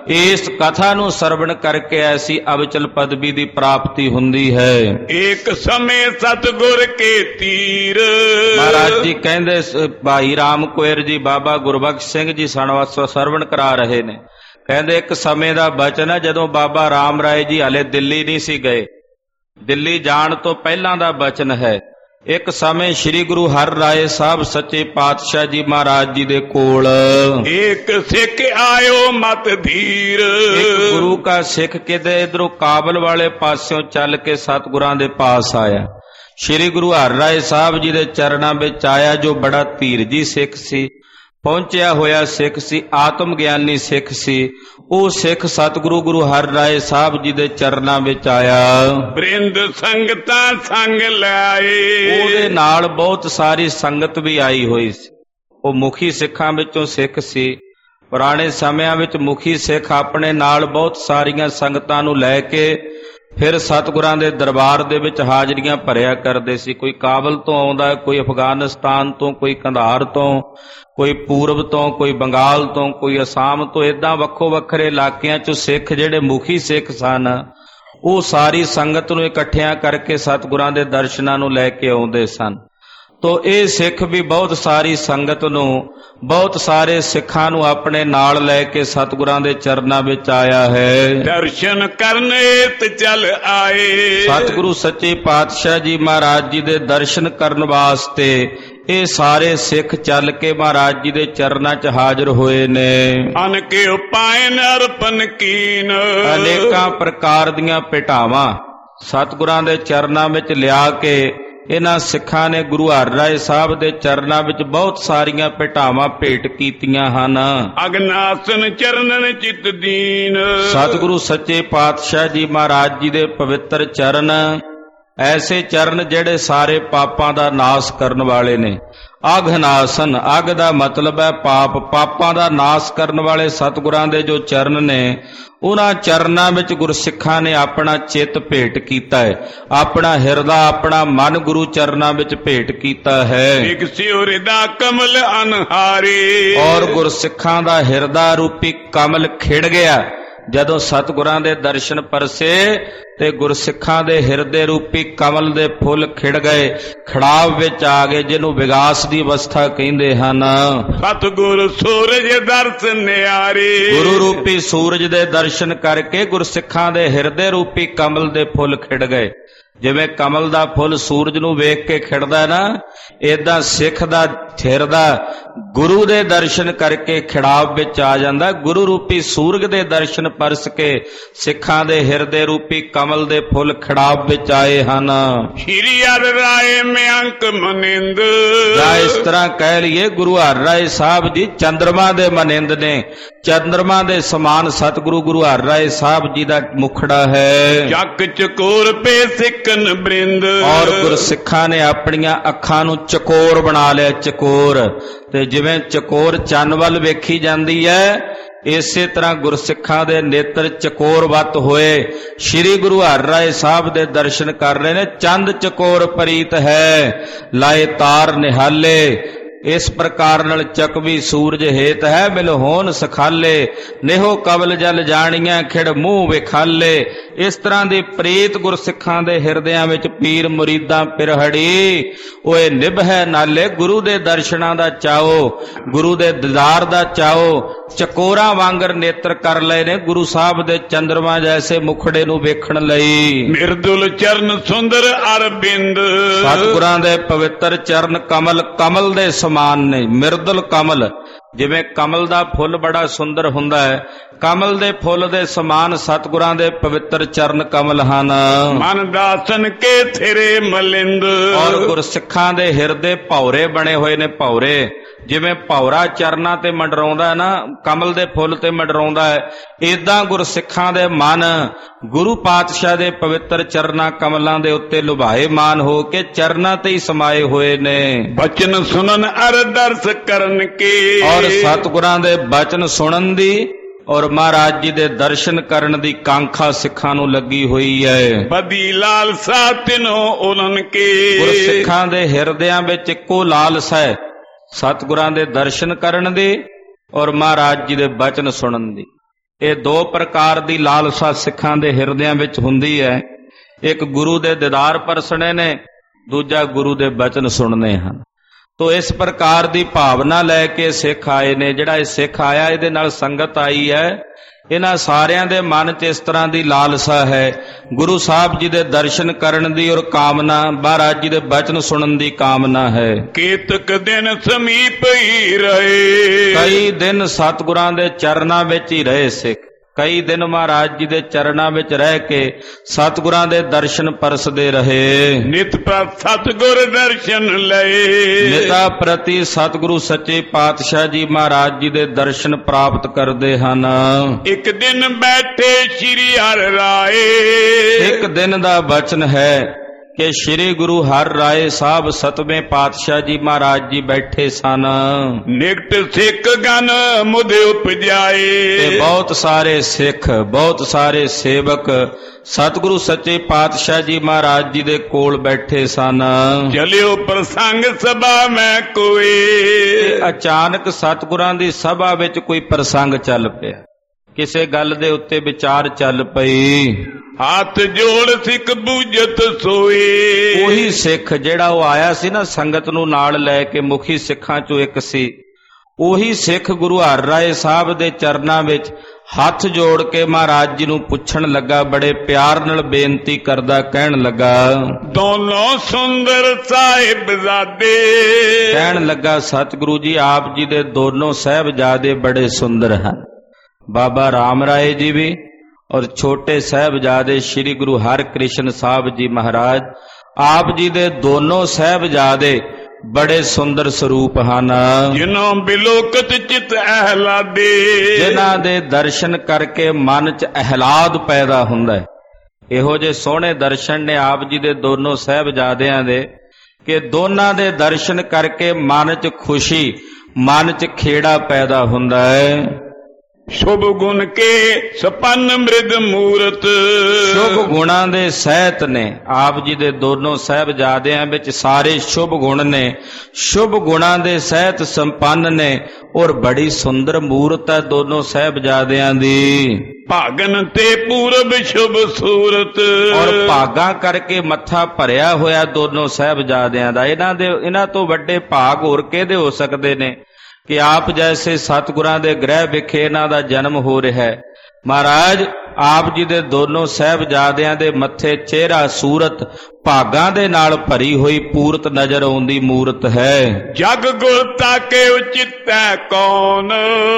ਇਸ ਕਥਾ ਨੂੰ ਸਰਵਣ ਕਰਕੇ ਐਸੀ ਅਵਚਲ ਪਦਵੀ ਦੀ ਪ੍ਰਾਪਤੀ ਹੁੰਦੀ ਹੈ। ਇੱਕ ਸਮੇਂ ਸਤਿਗੁਰ ਕੇ ਤੀਰ। ਮਹਾਰਾਜ ਜੀ ਕਹਿੰਦੇ, ਭਾਈ ਰਾਮ ਕੁਏਰ ਜੀ ਬਾਬਾ ਗੁਰਬਖਸ਼ ਸਿੰਘ ਜੀ ਸਰਵਣ ਕਰਾ ਰਹੇ ਨੇ। ਕਹਿੰਦੇ ਇੱਕ ਸਮੇਂ ਦਾ ਬਚਨ ਹੈ, ਜਦੋਂ ਬਾਬਾ ਰਾਮ ਰਾਏ ਜੀ ਹਲੇ ਦਿੱਲੀ ਨਹੀਂ ਸੀ ਗਏ, ਦਿੱਲੀ ਜਾਣ ਤੋਂ ਪਹਿਲਾਂ ਦਾ ਬਚਨ ਹੈ। ਇੱਕ ਸਮੇਂ ਸ੍ਰੀ ਗੁਰੂ ਹਰਿ ਰਾਏ ਸਾਹਿਬ ਸੱਚੇ ਪਾਤਸ਼ਾਹ ਜੀ ਮਹਾਰਾਜ ਜੀ ਦੇ ਕੋਲ ਇੱਕ ਸਿੱਖ ਆਇਓ ਮਤ ਧੀਰ। ਇੱਕ ਗੁਰੂ ਕਾ ਸਿੱਖ ਕਿਤੇ ਇਧਰੋਂ ਕਾਬਲ ਵਾਲੇ ਪਾਸਿਓਂ ਚੱਲ ਕੇ ਸਤਿਗੁਰਾਂ ਦੇ ਪਾਸ ਆਇਆ। ਸ੍ਰੀ ਗੁਰੂ ਹਰਿ ਰਾਏ ਸਾਹਿਬ ਜੀ ਦੇ ਚਰਨਾਂ ਵਿੱਚ ਆਇਆ, ਜੋ ਬੜਾ ਧੀਰਜੀ ਸਿੱਖ ਸੀ, ਪਹੁੰਚਿਆ ਹੋਇਆ ਸਿੱਖ ਸੀ, ਆਤਮ ਗਿਆਨੀ ਸਿੱਖ ਸੀ। ਉਹ ਸਿੱਖ ਸਤਿਗੁਰੂ ਗੁਰੂ ਹਰਿ ਰਾਏ ਸਾਹਿਬ ਜੀ ਦੇ ਚਰਨਾਂ ਵਿੱਚ ਆਇਆ। ਬ੍ਰਿੰਦ ਸੰਗਤਾਂ ਸੰਗ ਲਾਏ। ਉਹਦੇ ਨਾਲ ਬਹੁਤ ਸਾਰੀ ਸੰਗਤ ਵੀ ਆਈ ਹੋਈ ਸੀ। ਉਹ ਮੁਖੀ ਸਿੱਖਾਂ ਵਿੱਚੋਂ ਸਿੱਖ ਸੀ। ਪੁਰਾਣੇ ਸਮਿਆਂ ਵਿੱਚ ਮੁਖੀ ਸਿੱਖ ਆਪਣੇ ਨਾਲ ਬਹੁਤ ਸਾਰੀਆਂ ਸੰਗਤਾਂ ਨੂੰ ਲੈ ਕੇ ਫਿਰ ਸਤਿਗੁਰਾਂ ਦੇ ਦਰਬਾਰ ਦੇ ਵਿੱਚ ਹਾਜ਼ਰੀਆਂ ਭਰਿਆ ਕਰਦੇ ਸੀ। ਕੋਈ ਕਾਬਲ ਤੋਂ ਆਉਂਦਾ, ਕੋਈ ਅਫਗਾਨਿਸਤਾਨ ਤੋਂ, ਕੋਈ ਕੰਧਾਰ ਤੋਂ, ਕੋਈ ਪੂਰਬ ਤੋਂ, ਕੋਈ ਬੰਗਾਲ ਤੋਂ, ਕੋਈ ਅਸਾਮ ਤੋਂ। ਏਦਾਂ ਵੱਖੋ ਵੱਖਰੇ ਇਲਾਕਿਆਂ 'ਚੋਂ ਸਿੱਖ ਜਿਹੜੇ ਮੁਖੀ ਸਿੱਖ ਸਨ, ਉਹ ਸਾਰੀ ਸੰਗਤ ਨੂੰ ਇਕੱਠਿਆਂ ਕਰਕੇ ਸਤਿਗੁਰਾਂ ਦੇ ਦਰਸ਼ਨਾਂ ਨੂੰ ਲੈ ਕੇ ਆਉਂਦੇ ਸਨ। ਤੋ ਇਹ ਸਿੱਖ ਵੀ ਬਹੁਤ ਸਾਰੀ ਸੰਗਤ ਨੂੰ, ਬਹੁਤ ਸਾਰੇ ਸਿੱਖਾਂ ਨੂੰ ਆਪਣੇ ਨਾਲ ਲੈ ਕੇ ਸਤਿਗੁਰਾਂ ਦੇ ਚਰਨਾਂ ਵਿੱਚ ਆਇਆ ਹੈ। ਦਰਸ਼ਨ ਕਰਨੇ ਤੇ ਚੱਲ ਆਏ। ਸਤਿਗੁਰੂ ਸੱਚੇ ਪਾਤਸ਼ਾਹ ਜੀ ਮਹਾਰਾਜ ਜੀ ਦੇ ਦਰਸ਼ਨ ਕਰਨ ਵਾਸਤੇ ਇਹ ਸਾਰੇ ਸਿੱਖ ਚੱਲ ਕੇ ਮਹਾਰਾਜ ਜੀ ਦੇ ਚਰਨਾਂ 'ਚ ਹਾਜ਼ਰ ਹੋਏ ਨੇ। ਅਨਕੇ ਉਪਾਇਨ ਅਰਪਨ ਕੀਨ। ਅਨੇਕਾਂ ਪ੍ਰਕਾਰ ਦੀਆਂ ਭੇਟਾਵਾਂ ਸਤਿਗੁਰਾਂ ਦੇ ਚਰਨਾਂ ਵਿੱਚ ਲਿਆ ਕੇ ਇਹਨਾਂ ਸਿੱਖਾਂ ਨੇ ਗੁਰੂ ਹਰਿ ਰਾਏ ਸਾਹਿਬ ਦੇ ਚਰਨਾਂ ਵਿੱਚ ਬਹੁਤ ਸਾਰੀਆਂ ਭੇਟਾਵਾਂ ਭੇਟ ਕੀਤੀਆਂ ਹਨ। ਅਗਨਾਸਨ ਚਰਨਨ ਚਿਤ ਦੀਨ। ਸਤਿਗੁਰੂ ਸੱਚੇ ਪਾਤਸ਼ਾਹ ਜੀ ਮਹਾਰਾਜ ਜੀ ਦੇ ਪਵਿੱਤਰ ਚਰਨ, ਐਸੇ ਚਰਨ ਜਿਹੜੇ ਸਾਰੇ ਪਾਪਾਂ ਦਾ ਨਾਸ਼ ਕਰਨ ਵਾਲੇ ਨੇ। ਅਗਨਾਸਨ, ਅਗ ਦਾ ਮਤਲਬ ਹੈ ਪਾਪ, ਪਾਪਾਂ ਦਾ ਨਾਸ਼ ਕਰਨ ਵਾਲੇ ਸਤਿਗੁਰਾਂ ਦੇ ਜੋ ਚਰਨ ਨੇ, ਉਹਨਾਂ ਚਰਨਾਂ ਵਿੱਚ ਗੁਰਸਿੱਖਾਂ ਨੇ ਆਪਣਾ ਚਿੱਤ ਭੇਟ ਕੀਤਾ ਹੈ, ਆਪਣਾ ਹਿਰਦਾ, ਆਪਣਾ ਮਨ ਗੁਰੂ ਚਰਨਾਂ ਵਿੱਚ ਭੇਟ ਕੀਤਾ ਹੈ। ਵਿਕਸਿਓ ਹਿਰਦਾ ਕਮਲ ਅਨਹਾਰੇ। ਔਰ ਗੁਰਸਿੱਖਾਂ ਦਾ ਹਿਰਦਾ ਰੂਪੀ ਕਮਲ ਖਿੜ ਗਿਆ। ਜਦੋਂ ਸਤਿਗੁਰਾਂ ਦੇ ਦਰਸ਼ਨ ਪਰਸੇ ਤੇ ਗੁਰਸਿੱਖਾਂ ਦੇ ਹਿਰਦੇ ਰੂਪੀ ਕਮਲ ਦੇ ਫੁੱਲ ਖਿੜ ਗਏ, ਖੜਾਵ ਵਿੱਚ ਆ ਗਏ, ਜਿਹਨੂੰ ਵਿਗਾਸ ਦੀ ਅਵਸਥਾ ਕਹਿੰਦੇ ਹਨ। ਸਤਿਗੁਰ ਸੂਰਜ ਦਰਸ਼ਨ ਨਿਆਰੇ। ਗੁਰੂ ਰੂਪੀ ਸੂਰਜ ਦੇ ਦਰਸ਼ਨ ਕਰਕੇ ਗੁਰਸਿੱਖਾਂ ਦੇ ਹਿਰਦੇ ਰੂਪੀ ਕਮਲ ਦੇ ਫੁੱਲ ਖਿੜ ਗਏ। ਜਿਵੇਂ ਕਮਲ ਦਾ ਫੁੱਲ ਸੂਰਜ ਨੂੰ ਵੇਖ ਕੇ ਖਿੜਦਾ ਨਾ, ਏਦਾਂ ਸਿੱਖ ਦਾ ਹਿਰਦਾ ਗੁਰੂ ਦੇ ਦਰਸ਼ਨ ਕਰਕੇ ਖਿੜਾਵ ਵਿੱਚ ਆ ਜਾਂਦਾ। ਗੁਰੂ ਰੂਪੀ ਸੂਰਜ ਦੇ ਦਰਸ਼ਨ ਪਰਸ ਕੇ ਸਿੱਖਾਂ ਦੇ ਹਿਰਦੇ ਰੂਪੀ ਕਮਲ ਦੇ ਫੁੱਲ ਖਿੜਾਵ ਵਿੱਚ ਆਏ ਹਨ। ਸ਼੍ਰੀ ਹਰਿ ਰਾਏ ਮਿਅੰਕ ਮਨਿੰਦ। ਜਾਂ ਇਸ ਤਰ੍ਹਾਂ ਕਹਿ ਲਈਏ, ਗੁਰੂ ਹਰਿ ਰਾਏ ਸਾਹਿਬ ਜੀ ਚੰਦਰਮਾ ਦੇ ਮਨਿੰਦ ਨੇ। ਚੰਦਰਮਾ ਦੇ ਸਮਾਨ ਸਤਿਗੁਰੂ ਗੁਰੂ ਹਰਿ ਰਾਏ ਸਾਹਿਬ ਜੀ ਦਾ ਮੁਖੜਾ ਹੈ। ਚੱਕ ਚਕੋਰ ਪੇ ਸਿੱਕਨ ਬ੍ਰਿੰਦ। ਔਰ ਗੁਰਸਿੱਖਾਂ ਨੇ ਆਪਣੀਆਂ ਅੱਖਾਂ ਨੂੰ ਚਕੋਰ ਬਣਾ ਲਿਆ, ਚਕੋਰ। ਤੇ ਜਿਵੇਂ ਚਕੋਰ ਚੰਨ ਵੱਲ ਵੇਖੀ ਜਾਂਦੀ ਹੈ, ਇਸੇ ਤਰ੍ਹਾਂ ਗੁਰਸਿੱਖਾਂ ਦੇ ਨੇਤਰ ਚਕੋਰਵਤ ਹੋਏ ਸ੍ਰੀ ਗੁਰੂ ਹਰਿ ਰਾਏ ਸਾਹਿਬ ਦੇ ਦਰਸ਼ਨ ਕਰ ਰਹੇ ਨੇ। ਚੰਦ ਚਕੋਰ ਪ੍ਰੀਤ ਹੈ, ਲਾਏ ਤਾਰ ਨਿਹਾਲੇ। ਇਸ ਪ੍ਰਕਾਰ ਨਾਲ ਚਕਵੀ ਸੂਰਜ ਹੇਤ ਹੈ, ਮਿਲ ਹੋਣ ਸਖਾਲੇ। ਨੇਹੋ ਕਵਲ ਜਲ ਜਾਣੀਆਂ, ਖਿੜ ਮੂੰਹ ਵਿਖਾਲੇ। ਇਸ ਤਰ੍ਹਾਂ ਦੀ ਪ੍ਰੀਤ ਗੁਰਸਿੱਖਾਂ ਦੇ ਹਿਰਦਿਆਂ ਵਿੱਚ ਪੀਰ ਮੁਰੀਦਾਂ ਪਿਰਹੜੀ। ਓਏ ਨਿਭੈ ਨਾਲੇ ਗੁਰੂ ਦੇ ਦਰਸ਼ਨਾਂ ਦਾ ਚਾਓ, ਗੁਰੂ ਦੇ ਦੀਦਾਰ ਦਾ ਚਾਓ। ਚਕੋਰਾਂ ਵਾਂਗਰ ਨੇਤਰ ਕਰ ਲਏ ਨੇ ਗੁਰੂ ਸਾਹਿਬ ਦੇ ਚੰਦਰਮਾ ਜੈਸੇ ਮੁਖੜੇ ਨੂੰ ਵੇਖਣ ਲਈ। ਮਿਰਦੁਲ ਚਰਨ ਸੁੰਦਰ ਅਰਬਿੰਦ, ਸਤਿਗੁਰਾਂ ਦੇ ਪਵਿੱਤਰ ਚਰਨ ਕਮਲ ਕਮਲ ਦੇ ਸਮਾਨ ਨੇ। ਮਿਰਦੁਲ ਕਮਲ, ਜਿਵੇਂ ਕਮਲ ਦਾ ਫੁੱਲ ਬੜਾ ਸੁੰਦਰ ਹੁੰਦਾ ਹੈ, ਕਮਲ ਦੇ ਫੁੱਲ ਦੇ ਸਮਾਨ ਸਤਿਗੁਰਾਂ ਦੇ ਪਵਿੱਤਰ ਚਰਨ ਕਮਲ ਹਨ। ਮਨ ਦਾਸਨ ਕੇ ਥਿਰੇ ਮਲਿੰਦ, ਔਰ ਗੁਰਸਿੱਖਾਂ ਦੇ ਹਿਰਦੇ ਭੌਰੇ ਬਣੇ ਹੋਏ ਨੇ। ਭੌਰੇ, ਜਿਵੇਂ ਭੌਰਾ ਚਰਨਾਂ ਤੇ ਮੰਡਰਾਉਂਦਾ ਹੈ ਨਾ, ਕਮਲ ਦੇ ਫੁੱਲ ਤੇ ਮੰਡਰਾਉਂਦਾ ਹੈ, ਏਦਾਂ ਗੁਰਸਿੱਖਾਂ ਦੇ ਮਨ ਗੁਰੂ ਪਾਤਸ਼ਾਹ ਦੇ ਪਵਿੱਤਰ ਚਰਨਾਂ ਕਮਲਾਂ ਦੇ ਉੱਤੇ ਲੁਭਾਏ ਮਾਨ ਹੋ ਕੇ ਚਰਨਾਂ ਤੇ ਹੀ ਸਮਾਏ ਹੋਏ ਨੇ। ਬਚਨ ਸੁਣਨ ਅਰਦਰਸ ਕਰਨ ਕੇ, ਔਰ ਸਤਿਗੁਰਾਂ ਦੇ ਬਚਨ ਸੁਣਨ ਦੀ ਔਰ ਮਹਾਰਾਜ ਜੀ ਦੇ ਦਰਸ਼ਨ ਕਰਨ ਦੀ ਕਾਂਖਾ ਸਿੱਖਾਂ ਨੂੰ ਲੱਗੀ ਹੋਈ ਹੈ। ਬਦੀ ਲਾਲਸਾ ਤਿਨੋ ਉਲਨ ਕੇ, ਗੁਰਸਿੱਖਾਂ ਦੇ ਹਿਰਦਿਆਂ ਵਿੱਚ ਇੱਕੋ ਲਾਲਸਾ ਹੈ, ਸਤਿਗੁਰਾਂ ਦੇ ਦਰਸ਼ਨ ਕਰਨ ਦੀ ਔਰ ਮਹਾਰਾਜ ਜੀ ਦੇ ਬਚਨ ਸੁਣਨ ਦੀ। ਇਹ ਦੋ ਪ੍ਰਕਾਰ ਦੀ ਲਾਲਸਾ ਸਿੱਖਾਂ ਦੇ ਹਿਰਦਿਆਂ ਵਿੱਚ ਹੁੰਦੀ ਹੈ। ਇੱਕ ਗੁਰੂ ਦੇ ਦੀਦਾਰ ਪਰਸਣੇ ਨੇ, ਦੂਜਾ ਗੁਰੂ ਦੇ ਬਚਨ ਸੁਣਨੇ ਹਨ। ਤੋ ਇਸ ਪ੍ਰਕਾਰ ਦੀ ਭਾਵਨਾ ਲੈ ਕੇ ਸਿੱਖ ਆਏ ਨੇ। ਜਿਹੜਾ ਇਹ ਸਿੱਖ ਆਇਆ, ਇਹਦੇ ਨਾਲ ਸੰਗਤ ਆਈ ਹੈ, ਇਹਨਾਂ ਸਾਰਿਆਂ ਦੇ ਮਨ 'ਚ ਇਸ ਤਰ੍ਹਾਂ ਦੀ ਲਾਲਸਾ ਹੈ, ਗੁਰੂ ਸਾਹਿਬ ਜੀ ਦੇ ਦਰਸ਼ਨ ਕਰਨ ਦੀ ਔਰ ਕਾਮਨਾ, ਮਹਾਰਾਜ ਜੀ ਦੇ ਬਚਨ ਸੁਣਨ ਦੀ ਕਾਮਨਾ ਹੈ। ਕੇਤਕ ਦਿਨ ਸਮੀਪ ਹੀ ਰਹੇ, ਕਈ ਦਿਨ ਸਤਿਗੁਰਾਂ ਦੇ ਚਰਨਾਂ ਵਿੱਚ ਹੀ ਰਹੇ ਸਿੱਖ। ਕਈ ਦਿਨ ਮਹਾਰਾਜ ਜੀ ਦੇ ਚਰਨਾਂ ਵਿੱਚ ਰਹਿ ਕੇ ਸਤਿਗੁਰਾਂ ਦੇ ਦਰਸ਼ਨ ਪਰਸਦੇ ਰਹੇ। ਨਿਤ ਪ੍ਰਤ ਸਤਿਗੁਰ ਦਰਸ਼ਨ ਲਏ, ਨਿਤਾ ਪ੍ਰਤੀ ਸਤਿਗੁਰੂ ਸੱਚੇ ਪਾਤਸ਼ਾਹ ਜੀ ਮਹਾਰਾਜ ਜੀ ਦੇ ਦਰਸ਼ਨ ਪ੍ਰਾਪਤ ਕਰਦੇ ਹਨ। ਇੱਕ ਦਿਨ ਬੈਠੇ ਸ਼੍ਰੀ ਹਰਿ ਰਾਏ, ਇੱਕ ਦਿਨ ਦਾ ਬਚਨ ਹੈ ਕਿ ਸ਼੍ਰੀ ਗੁਰੂ ਹਰਿ ਰਾਏ ਸਾਹਿਬ ਸਤਵੇਂ ਪਾਤਸ਼ਾਹ ਜੀ ਮਹਾਰਾਜ ਜੀ ਬੈਠੇ ਸਨ। ਨਿਕਟ ਸਿੱਖ ਗਨ ਮੁਧ ਉਪਜਾਏ, ਤੇ ਬਹੁਤ ਸਾਰੇ ਸਿੱਖ, ਬਹੁਤ ਸਾਰੇ ਸੇਵਕ ਸਤਿਗੁਰੂ ਸੱਚੇ ਪਾਤਸ਼ਾਹ ਜੀ ਮਹਾਰਾਜ ਜੀ ਦੇ ਕੋਲ ਬੈਠੇ ਸਨ। ਚਲਿਓ ਪ੍ਰਸੰਗ ਸਭਾ ਮੈਂ ਕੋਈ, ਅਚਾਨਕ ਸਤਿਗੁਰਾਂ ਦੀ ਸਭਾ ਵਿੱਚ ਕੋਈ ਪ੍ਰਸੰਗ ਚੱਲ ਪਿਆ, ਕਿਸੇ ਗੱਲ ਦੇ ਉੱਤੇ ਵਿਚਾਰ ਚੱਲ ਪਈ। ਹੱਥ ਜੋੜ ਸਿੱਖ ਬੂਝਤ ਸੋਏ, ਉਹੀ ਸਿੱਖ ਜਿਹੜਾ ਉਹ ਆਇਆ ਸੀ ਨਾ ਸੰਗਤ ਨੂੰ ਨਾਲ ਲੈ ਕੇ, ਮੁਖੀ ਸਿੱਖਾਂ ਚੋਂ ਇੱਕ ਸੀ, ਉਹੀ ਸਿੱਖ ਗੁਰੂ ਹਰਿ ਰਾਏ ਸਾਹਿਬ ਦੇ ਚਰਨਾਂ ਵਿੱਚ ਹੱਥ ਜੋੜ ਕੇ ਮਹਾਰਾਜ ਜੀ ਨੂੰ ਪੁੱਛਣ ਲੱਗਾ, ਬੜੇ ਪਿਆਰ ਨਾਲ ਬੇਨਤੀ ਕਰਦਾ, ਕਹਿਣ ਲੱਗਾ, ਦੋਨੋਂ ਸੁੰਦਰ ਸਾਹਿਬਜ਼ਾਦੇ, ਕਹਿਣ ਲੱਗਾ ਸਤਿਗੁਰੂ ਜੀ ਆਪ ਜੀ ਦੇ ਦੋਨੋਂ ਸਾਹਿਬਜ਼ਾਦੇ ਬੜੇ ਸੁੰਦਰ ਹਨ। ਬਾਬਾ ਰਾਮ ਰਾਏ ਜੀ ਵੀ ਔਰ ਛੋਟੇ ਸਾਹਿਬਜ਼ਾਦੇ ਸ਼੍ਰੀ ਗੁਰੂ ਹਰਿਕ੍ਰਿਸ਼ਨ ਸਾਹਿਬ ਜੀ ਮਹਾਰਾਜ, ਆਪ ਜੀ ਦੇ ਦੋਨੋਂ ਸਾਹਿਬਜ਼ਾਦੇ ਬੜੇ ਸੁੰਦਰ ਸਰੂਪ ਹਨ। ਜਿਨ੍ਹਾਂ ਬਿਲੋਕਤ ਚਿਤ ਅਹਲਾਦੇ, ਜਿਨ੍ਹਾਂ ਦੇ ਦਰਸ਼ਨ ਕਰਕੇ ਮਨ 'ਚ ਅਹਿਲਾਦ ਪੈਦਾ ਹੁੰਦਾ ਹੈ। ਇਹੋ ਜਿਹੇ ਸੋਹਣੇ ਦਰਸ਼ਨ ਨੇ ਆਪ ਜੀ ਦੇ ਦੋਨੋਂ ਸਾਹਿਬਜ਼ਾਦਿਆਂ ਦੇ ਕਿ ਦੋਨਾਂ ਦੇ ਦਰਸ਼ਨ ਕਰਕੇ ਮਨ 'ਚ ਖੁਸ਼ੀ, ਮਨ 'ਚ ਖੇੜਾ ਪੈਦਾ ਹੁੰਦਾ ਹੈ। ਸ਼ੁਭ ਗੁਣ ਕੇ ਸਪੰਨ ਮ੍ਰਿਦ ਮੂਰਤ, ਸ਼ੁਭ ਗੁਣਾਂ ਦੇ ਸਹਿਤ ਨੇ ਆਪ ਜੀ ਦੇ ਦੋਨੋਂ ਸਾਹਿਬਜ਼ਾਦਿਆਂ ਵਿੱਚ, ਸਾਰੇ ਸ਼ੁਭ ਗੁਣ ਨੇ, ਸ਼ੁਭ ਗੁਣਾਂ ਦੇ ਸਹਿਤ ਸੰਪੰਨ ਨੇ ਔਰ ਬੜੀ ਸੁੰਦਰ ਮੂਰਤ ਹੈ ਦੋਨੋਂ ਸਾਹਿਬਜ਼ਾਦਿਆਂ ਦੀ। ਭਾਗਨ ਤੇ ਪੂਰਬ ਸ਼ੁਭ ਸੂਰਤ, ਔਰ ਭਾਗਾਂ ਕਰਕੇ ਮੱਥਾ ਭਰਿਆ ਹੋਇਆ ਦੋਨੋਂ ਸਾਹਿਬਜ਼ਾਦਿਆਂ ਦਾ। ਇਹਨਾਂ ਤੋਂ ਵੱਡੇ ਭਾਗ ਹੋਰ ਕਿਹਦੇ ਹੋ ਸਕਦੇ ਨੇ ਕਿ ਆਪ ਜੈਸੇ ਸਤਿਗੁਰਾਂ ਦੇ ਗ੍ਰਹਿ ਵਿਖੇ ਇਹਨਾਂ ਦਾ ਜਨਮ ਹੋ ਰਿਹਾ ਹੈ। ਮਹਾਰਾਜ ਆਪ ਜੀ ਦੇ ਦੋਨੋਂ ਸਾਹਿਬਜ਼ਾਦਿਆਂ ਦੇ ਮੱਥੇ ਚਿਹਰਾ, ਸੂਰਤ ਭਾਗਾਂ ਦੇ ਨਾਲ ਭਰੀ ਹੋਈ ਪੂਰਤ ਨਜ਼ਰ ਆਉਂਦੀ ਮੂਰਤ ਹੈ। ਜਗ ਗੁਰ ਤਾਕੇ ਉਚਿਤੈ ਕੌਣ,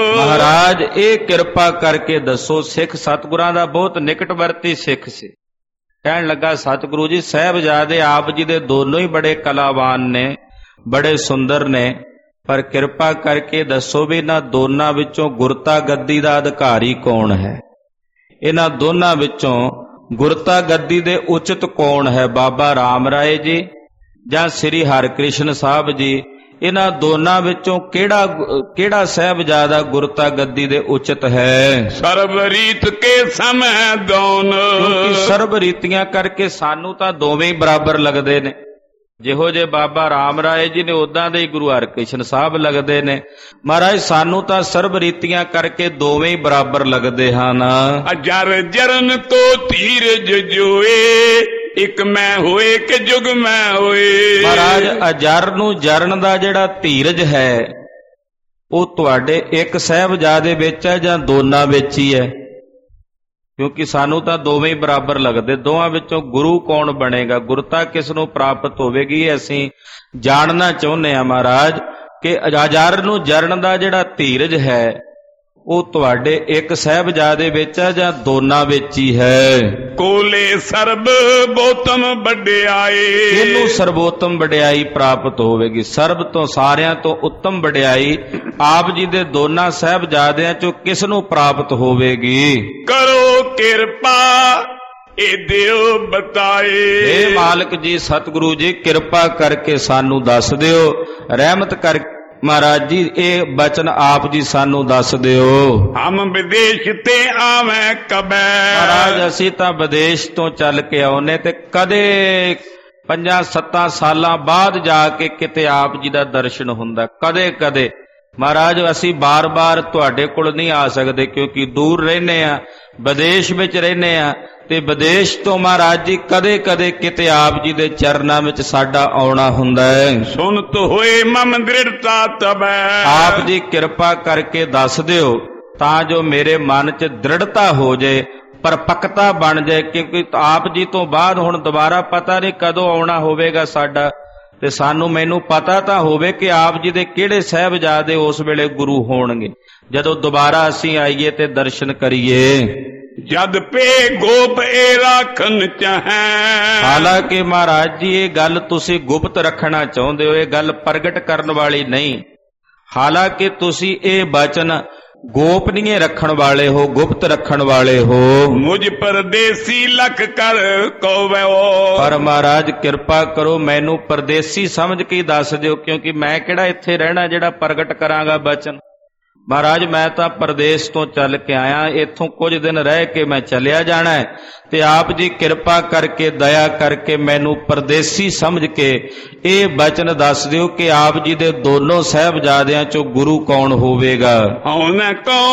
ਮਹਾਰਾਜ ਇਹ ਕਿਰਪਾ ਕਰਕੇ ਦੱਸੋ, ਸਿੱਖ ਸਤਿਗੁਰਾਂ ਦਾ ਬਹੁਤ ਨਿਕਟਵਰਤੀ ਸਿੱਖ ਸੀ। ਕਹਿਣ ਲੱਗਾ ਸਤਿਗੁਰੂ ਜੀ ਸਾਹਿਬਜ਼ਾਦੇ ਆਪ ਜੀ ਦੇ ਦੋਨੋਂ ਹੀ ਬੜੇ ਕਲਾਵਾਨ ਨੇ, ਬੜੇ ਸੁੰਦਰ ਨੇ, ਪਰ ਕਿਰਪਾ ਕਰਕੇ ਦੱਸੋ ਵੀ ਇਹਨਾਂ ਦੋਨਾਂ ਵਿੱਚੋਂ ਗੁਰਤਾ ਗੱਦੀ ਦਾ ਅਧਿਕਾਰੀ ਕੌਣ ਹੈ? ਇਹਨਾਂ ਦੋਨਾਂ ਵਿੱਚੋਂ ਗੁਰਤਾ ਗੱਦੀ ਦੇ ਉਚਿਤ ਕੌਣ ਹੈ? ਬਾਬਾ ਰਾਮ ਰਾਏ ਜੀ ਜਾਂ ਸ੍ਰੀ ਹਰਿਕ੍ਰਿਸ਼ਨ ਸਾਹਿਬ ਜੀ? ਇਹਨਾਂ ਦੋਨਾਂ ਵਿੱਚੋਂ ਕਿਹੜਾ ਸਾਹਿਬਜ਼ਾਦਾ ਗੁਰਤਾ ਗੱਦੀ ਦੇ ਉਚਿਤ ਹੈ? ਸਰਬ ਰੀਤ ਕੇ ਸਮੈ ਦੋਨ, ਕਿਉਂਕਿ ਸਰਬ ਰੀਤੀਆਂ ਕਰਕੇ ਸਾਨੂੰ ਤਾਂ ਦੋਵੇਂ ਹੀ ਬਰਾਬਰ ਲੱਗਦੇ ਨੇ। ਜਿਹੋ ਜੇ ਬਾਬਾ ਰਾਮ ਰਾਏ ਜੀ ਨੇ ਉਦਾਂ ਦੇ ਹੀ ਗੁਰੂ ਹਰਿਕ੍ਰਿਸ਼ਨ ਸਾਹਿਬ ਲੱਗਦੇ ਨੇ। ਮਹਾਰਾਜ ਸਾਨੂੰ ਤਾਂ ਸਰਬ ਰੀਤੀਆਂ ਕਰਕੇ ਦੋਵੇਂ ਹੀ ਬਰਾਬਰ ਲੱਗਦੇ ਹਨ। ਅਜਰ ਜਰਨ ਤੋਂ ਧੀਰਜ ਜੋਏ, ਇੱਕ ਮੈਂ ਹੋਏ ਕਿ ਜੁਗ ਮੈਂ ਹੋਏ। ਮਹਾਰਾਜ ਅਜਰ ਨੂੰ ਜਰਨ ਦਾ ਜਿਹੜਾ ਧੀਰਜ ਹੈ, ਉਹ ਤੁਹਾਡੇ ਇੱਕ ਸਾਹਿਬਜ਼ਾਦੇ ਵਿੱਚ ਹੈ ਜਾਂ ਦੋਨਾਂ ਵਿੱਚ ਹੀ ਹੈ? ਕਿਉਂਕਿ ਸਾਨੂੰ ਤਾਂ ਦੋਵੇਂ ਹੀ ਬਰਾਬਰ ਲੱਗਦੇ। ਦੋਵਾਂ ਵਿੱਚੋਂ ਗੁਰੂ ਕੌਣ ਬਣੇਗਾ, ਗੁਰਤਾ ਕਿਸ ਨੂੰ ਪ੍ਰਾਪਤ ਹੋਵੇਗੀ, ਇਹ ਅਸੀਂ ਜਾਣਨਾ ਚਾਹੁੰਦੇ ਹਾਂ ਮਹਾਰਾਜ। ਕਿ ਅਜਾਜਰ ਨੂੰ ਜਰਨ ਦਾ ਜਿਹੜਾ ਧੀਰਜ ਹੈ ਉਹ ਤੁਹਾਡੇ ਇੱਕ ਸਾਹਿਬਜ਼ਾਦੇ ਵਿੱਚ ਹੈ ਜਾਂ ਦੋਨਾਂ ਵਿੱਚ ਹੀ ਹੈ? ਕੋਲੇ ਸਰਬ ਬੋਤਮ ਵਡਿਆਈ, ਇਹਨੂੰ ਸਰਬੋਤਮ ਵਡਿਆਈ ਪ੍ਰਾਪਤ ਹੋਵੇਗੀ। ਸਰਬ ਤੋਂ ਸਾਰਿਆਂ ਤੋਂ ਉੱਤਮ ਵਡਿਆਈ ਆਪ ਜੀ ਦੇ ਦੋਨਾਂ ਸਾਹਿਬਜ਼ਾਦਿਆਂ ਚੋਂ ਕਿਸ ਨੂੰ ਪ੍ਰਾਪਤ ਹੋਵੇਗੀ? ਕਰੋ ਕਿਰਪਾ ਇਹ ਦਿਓ ਬਤਾਏ। ਇਹ ਮਾਲਕ ਜੀ ਸਤਿਗੁਰੂ ਜੀ ਕਿਰਪਾ ਕਰਕੇ ਸਾਨੂੰ ਦੱਸ ਦਿਓ, ਰਹਿਮਤ ਕਰ ਮਹਾਰਾਜ ਜੀ ਇਹ ਬਚਨ ਆਪ ਜੀ ਸਾਨੂੰ ਦੱਸ ਦਿਓ। ਹਮ ਵਿਦੇਸ਼ ਤੇ ਆਵੇਂ ਕਬੈ, ਮਹਾਰਾਜ ਅਸੀਂ ਤਾਂ ਵਿਦੇਸ਼ ਤੋਂ ਚੱਲ ਕੇ ਆਉਨੇ ਤੇ ਕਦੇ 5-7 ਸਾਲਾਂ ਬਾਅਦ ਜਾ ਕੇ ਕਿਤੇ ਆਪ ਜੀ ਦਾ ਦਰਸ਼ਨ ਹੁੰਦਾ, ਕਦੇ ਕਦੇ। ਮਹਾਰਾਜ ਅਸੀਂ ਬਾਰ-ਬਾਰ ਤੁਹਾਡੇ ਕੋਲ ਨਹੀਂ ਆ ਸਕਦੇ ਕਿਉਂਕਿ ਦੂਰ ਰਹਿੰਦੇ ਆ, ਵਿਦੇਸ਼ ਵਿੱਚ ਰਹਿੰਦੇ ਆ, ਤੇ ਵਿਦੇਸ਼ ਤੋਂ ਮਹਾਰਾਜ ਜੀ ਕਦੇ ਕਦੇ ਕਿਤੇ ਆਪ ਜੀ ਦੇ ਚਰਨਾਂ ਵਿੱਚ ਸਾਡਾ ਆਉਣਾ ਹੁੰਦਾ ਹੈ। ਸੁਨਤ ਹੋਏ ਮਮ ਦ੍ਰਿੜਤਾ ਤਬੈ, ਆਪ ਜੀ ਕਿਰਪਾ ਕਰਕੇ ਦੱਸ ਦਿਓ ਤਾਂ ਜੋ ਮੇਰੇ ਮਨ 'ਚ ਦ੍ਰਿੜਤਾ ਹੋ ਜਾਏ, ਪਰਪੱਕਤਾ ਬਣ ਜਾਏ। ਕਿਉਂਕਿ ਆਪ ਜੀ ਤੋਂ ਬਾਅਦ ਹੁਣ ਦੁਬਾਰਾ ਪਤਾ ਨਹੀਂ ਕਦੋਂ ਆਉਣਾ ਹੋਵੇਗਾ ਸਾਡਾ, ਤੇ ਮੈਨੂੰ ਪਤਾ ਤਾਂ ਹੋਵੇ ਕਿ ਆਪ ਜੀ ਦੇ ਕਿਹੜੇ ਸਾਹਿਬਜ਼ਾਦੇ ਉਸ ਵੇਲੇ ਗੁਰੂ ਹੋਣਗੇ ਜਦੋਂ ਦੁਬਾਰਾ ਅਸੀਂ ਆਈਏ ਤੇ ਦਰਸ਼ਨ ਕਰੀਏ। ਜਦ ਪੇ ਗੋਪ ਇਹ ਰੱਖਣ ਚਾਹੈ, ਹਾਲਾਂਕਿ ਮਹਾਰਾਜ ਜੀ ਇਹ ਗੱਲ ਤੁਸੀਂ ਗੁਪਤ ਰੱਖਣਾ ਚਾਹੁੰਦੇ ਹੋ, ਇਹ ਗੱਲ ਪ੍ਰਗਟ ਕਰਨ ਵਾਲੀ ਨਹੀਂ। ਹਾਲਾਂਕਿ ਤੁਸੀਂ ਇਹ ਬਚਨ ਗੋਪਨੀਏ ਰੱਖਣ ਵਾਲੇ ਹੋ, ਗੁਪਤ ਰੱਖਣ ਵਾਲੇ ਹੋ। ਮੁਝ ਪਰਦੇਸੀ ਲਖ ਕਰ ਕੋਵੈ, ਪਰ ਮਹਾਰਾਜ ਕਿਰਪਾ ਕਰੋ ਮੈਨੂੰ ਪਰਦੇਸੀ ਸਮਝ ਕੇ ਦੱਸ ਦਿਓ, ਕਿਉਂਕਿ ਮੈਂ ਕਿਹੜਾ ਇੱਥੇ ਰਹਿਣਾ ਜਿਹੜਾ ਪ੍ਰਗਟ ਕਰਾਂਗਾ ਬਚਨ। ਮਹਾਰਾਜ ਮੈਂ ਤਾਂ ਪਰਦੇਸ ਤੋਂ ਚੱਲ ਕੇ ਆਇਆ, ਇੱਥੋਂ ਕੁਝ ਦਿਨ ਰਹਿ ਕੇ ਮੈਂ ਚਲਿਆ ਜਾਣਾ ਹੈ, ਤੇ ਆਪ ਜੀ ਕਿਰਪਾ ਕਰਕੇ ਦਇਆ ਕਰਕੇ ਮੈਨੂੰ ਪਰਦੇਸੀ ਸਮਝ ਕੇ ਇਹ ਬਚਨ ਦੱਸ ਦਿਓ ਕਿ ਆਪ ਜੀ ਦੇ ਦੋਨੋਂ ਸਾਹਿਬਜ਼ਾਦਿਆਂ ਚੋਂ ਗੁਰੂ ਕੌਣ ਹੋਵੇਗਾ। ਹੁਣ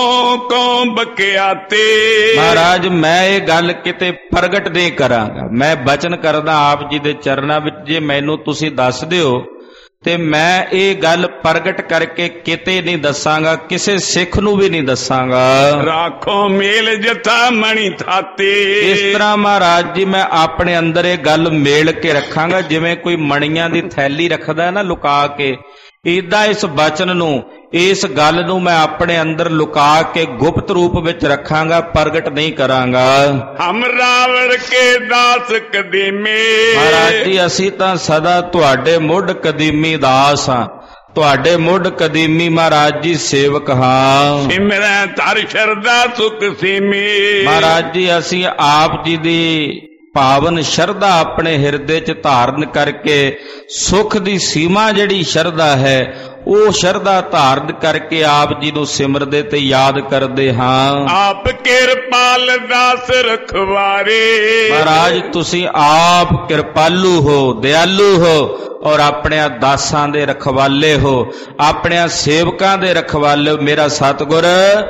ਕਉ ਬਕਿਆਤੇ, ਮਹਾਰਾਜ ਮੈਂ ਇਹ ਗੱਲ ਕਿਤੇ ਪ੍ਰਗਟ ਨਹੀਂ ਕਰਾਂਗਾ, ਮੈਂ ਬਚਨ ਕਰਦਾ ਆਪ ਜੀ ਦੇ ਚਰਨਾਂ ਵਿੱਚ। ਜੇ ਮੈਨੂੰ ਤੁਸੀਂ ਦੱਸ ਦਿਓ ਤੇ ਮੈਂ ਇਹ ਗੱਲ ਪ੍ਰਗਟ ਕਰਕੇ ਕਿਤੇ ਨਹੀਂ ਦੱਸਾਂਗਾ, ਕਿਸੇ ਸਿੱਖ ਨੂੰ ਵੀ ਨਹੀਂ ਦੱਸਾਂਗਾ। ਰਾਖੋ ਮੇਲ ਜਥਾ ਮਣੀ ਥਾਤੇ, ਇਸ ਤਰ੍ਹਾਂ ਮਹਾਰਾਜ ਜੀ ਮੈਂ ਆਪਣੇ ਅੰਦਰ ਇਹ ਗੱਲ ਮੇਲ ਕੇ ਰੱਖਾਂਗਾ ਜਿਵੇਂ ਕੋਈ ਮਣੀਆਂ ਦੀ ਥੈਲੀ ਰੱਖਦਾ ਨਾ ਲੁਕਾ ਕੇ, ਏਦਾਂ ਇਸ ਬਚਨ ਨੂੰ, ਇਸ ਗੱਲ ਨੂੰ ਮੈਂ ਆਪਣੇ ਅੰਦਰ ਲੁਕਾ ਕੇ ਗੁਪਤ ਰੂਪ ਵਿੱਚ ਰੱਖਾਂਗਾ, ਪ੍ਰਗਟ ਨਹੀਂ ਕਰਾਂਗਾ। ਹਮ ਰਾਵਣ ਕੇ ਦਾਸ ਕਦੀਮੇ, ਮਹਾਰਾਜ ਜੀ ਅਸੀਂ ਤਾਂ ਸਦਾ ਤੁਹਾਡੇ ਮੁੱਢ ਕਦੀਮੀ ਦਾਸ ਹਾਂ, ਤੁਹਾਡੇ ਮੁੱਢ ਕਦੀਮੀ ਮਹਾਰਾਜ ਜੀ ਸੇਵਕ ਹਾਂ। ਸਿਮਰੈ ਧਰ ਸ਼ਰਧਾ ਸੁਖ ਸੀਮੀ, ਮਹਾਰਾਜ ਜੀ ਅਸੀਂ ਆਪ ਜੀ ਦੀ ਪਾਵਨ ਸ਼ਰਧਾ ਆਪਣੇ ਹਿਰਦੇ 'ਚ ਧਾਰਨ ਕਰਕੇ ਸੁਖ ਦੀ ਸੀਮਾ ਜਿਹੜੀ ਸ਼ਰਧਾ ਹੈ ਉਹ ਸ਼ਰਧਾ ਧਾਰਨ ਕਰਕੇ ਆਪ ਜੀ ਨੂੰ ਸਿਮਰਦੇ ਤੇ ਯਾਦ ਕਰਦੇ ਹਾਂ। ਆਪ ਕਿਰਪਾਲ ਦਾਸ ਰਖਵਾਰੇ, ਮਹਾਰਾਜ ਤੁਸੀਂ ਆਪ ਕਿਰਪਾਲੂ ਹੋ, ਦਿਆਲੂ ਹੋ, ਔਰ ਆਪਣਿਆਂ ਦਾਸਾਂ ਦੇ ਰਖਵਾਲੇ ਹੋ, ਆਪਣਿਆਂ ਸੇਵਕਾਂ ਦੇ ਰਖਵਾਲੇ ਹੋ। ਮੇਰਾ ਸਤਿਗੁਰ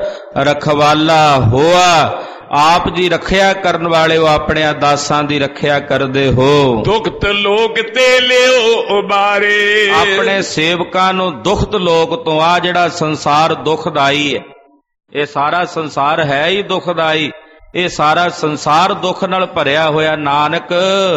ਰਖਵਾਲਾ ਹੋਆ, ਆਪ ਜੀ ਰੱਖਿਆ ਕਰਨ ਵਾਲੇ ਹੋ, ਆਪਣਿਆਂ ਦਾਸਾਂ ਦੀ ਰੱਖਿਆ ਕਰਦੇ ਹੋ। ਦੁਖਤ ਲੋਕ ਤੇ ਲਿਓ ਉਬਾਰੇ, ਆਪਣੇ ਸੇਵਕਾਂ ਨੂੰ ਦੁਖਤ ਲੋਕ ਤੋਂ, ਆ ਜਿਹੜਾ ਸੰਸਾਰ ਦੁਖਦਾਈ ਹੈ, ਇਹ ਸਾਰਾ ਸੰਸਾਰ ਹੈ ਹੀ ਦੁਖਦਾਈ, ਇਹ ਸਾਰਾ ਸੰਸਾਰ ਦੁੱਖ ਨਾਲ ਭਰਿਆ ਹੋਇਆ। ਨਾਨਕ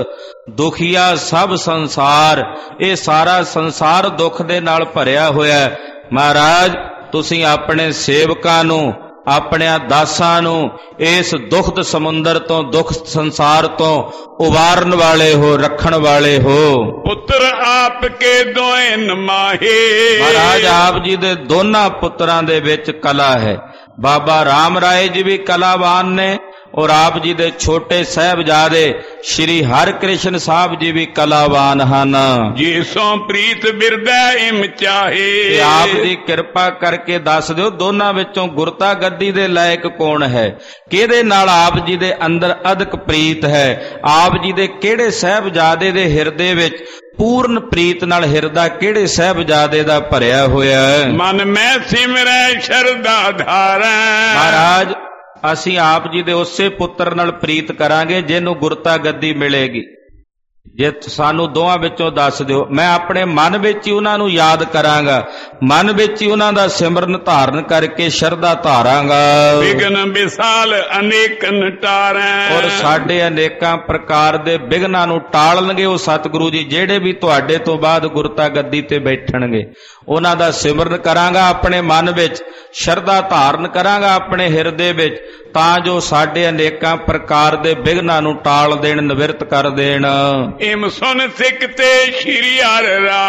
ਦੁਖੀਆ ਸਭ ਸੰਸਾਰ, ਇਹ ਸਾਰਾ ਸੰਸਾਰ ਦੁੱਖ ਦੇ ਨਾਲ ਭਰਿਆ ਹੋਇਆ। ਮਹਾਰਾਜ ਤੁਸੀਂ ਆਪਣੇ ਸੇਵਕਾਂ ਨੂੰ, ਆਪਣਿਆਂ ਦਾਸਾਂ ਨੂੰ ਇਸ ਦੁਖਦ ਸਮੁੰਦਰ ਤੋਂ, ਦੁੱਖ ਸੰਸਾਰ ਤੋਂ ਉਬਾਰਨ ਵਾਲੇ ਹੋ, ਰੱਖਣ ਵਾਲੇ ਹੋ। ਪੁੱਤਰ ਆਪ ਕੇ ਦੋਏ ਨਮਾਹੇ, ਮਹਾਰਾਜ ਆਪ ਜੀ ਦੇ ਦੋਨਾਂ ਪੁੱਤਰਾਂ ਦੇ ਵਿੱਚ ਕਲਾ ਹੈ। ਬਾਬਾ ਰਾਮ ਰਾਏ ਜੀ ਵੀ ਕਲਾਵਾਨ ਨੇ, ਔਰ ਆਪ ਜੀ ਦੇ ਛੋਟੇ ਸਾਹਿਬਜ਼ਾਦੇ ਸ਼੍ਰੀ ਹਰਿਕ੍ਰਿਸ਼ਨ ਸਾਹਿਬ ਜੀ ਵੀ ਕਲਾਵਾਨ ਹਨ। ਜੇ ਸੋ ਪ੍ਰੀਤ ਬਿਰਦੈ ਇਮ ਚਾਹੇ, ਤੇ ਆਪ ਜੀ ਕਿਰਪਾ ਕਰਕੇ ਦੱਸ ਦਿਓ ਦੋਨਾਂ ਵਿੱਚੋਂ ਗੁਰਤਾ ਗੱਦੀ ਦੇ ਲਾਇਕ ਕੌਣ ਹੈ, ਕਿਹਦੇ ਨਾਲ ਆਪ ਜੀ ਦੇ ਅੰਦਰ ਅਦਕ ਪ੍ਰੀਤ ਹੈ, ਆਪ ਜੀ ਦੇ ਕਿਹੜੇ ਸਾਹਿਬਜ਼ਾਦੇ ਦੇ ਹਿਰਦੇ ਵਿੱਚ ਪੂਰਨ ਪ੍ਰੀਤ ਨਾਲ ਹਿਰਦਾ ਕਿਹੜੇ ਸਾਹਿਬਜ਼ਾਦੇ ਦਾ ਭਰਿਆ ਹੋਇਆ ਹੈ। ਮਨ ਮੈਂ ਸਿਮਰੈ ਸ਼ਰਧਾ ਧਾਰੈ, ਮਹਾਰਾਜ ਅਸੀਂ ਆਪ ਜੀ ਦੇ ਉਸੇ ਪੁੱਤਰ ਨਾਲ ਪ੍ਰੀਤ ਕਰਾਂਗੇ ਜਿਹਨੂੰ ਗੁਰਤਾ ਗੱਦੀ ਮਿਲੇਗੀ। ਜੇ ਸਾਨੂੰ ਦੋਵਾਂ ਵਿੱਚੋਂ ਦੱਸ ਦਿਓ, ਮੈਂ ਆਪਣੇ ਮਨ ਵਿੱਚ ਹੀ ਉਹਨਾਂ ਨੂੰ ਯਾਦ ਕਰਾਂਗਾ, ਮਨ ਵਿੱਚ ਹੀ ਉਹਨਾਂ ਦਾ ਸਿਮਰਨ ਧਾਰਨ ਕਰਕੇ ਸ਼ਰਧਾ ਧਾਰਾਂਗਾ। ਵਿਗਨ ਵਿਸਾਲ ਅਨੇਕਨ ਟਾਰੈ, ਔਰ ਸਾਡੇ ਅਨੇਕਾਂ ਪ੍ਰਕਾਰ ਦੇ ਵਿਘਨਾਂ ਨੂੰ ਟਾਲਣਗੇ ਉਹ ਸਤਿਗੁਰੂ ਜੀ, ਜਿਹੜੇ ਵੀ ਤੁਹਾਡੇ ਤੋਂ ਬਾਅਦ ਗੁਰਤਾ ਗੱਦੀ ਤੇ ਬੈਠਣਗੇ। ਉਹਨਾਂ ਦਾ ਸਿਮਰਨ ਕਰਾਂਗਾ ਆਪਣੇ ਮਨ ਵਿੱਚ, ਸ਼ਰਧਾ ਧਾਰਨ ਕਰਾਂਗਾ ਆਪਣੇ ਹਿਰਦੇ ਵਿੱਚ, ਤਾਂ ਜੋ ਸਾਡੇ ਅਨੇਕਾਂ ਪ੍ਰਕਾਰ ਦੇ ਵਿਘਨਾਂ ਨੂੰ ਟਾਲ ਦੇਣ, ਨਿਵਰਤ ਕਰ ਦੇਣ। ਇਮ ਸੁਨ ਸਿੱਖ ਤੇ ਸ਼੍ਰੀ ਹਰਿ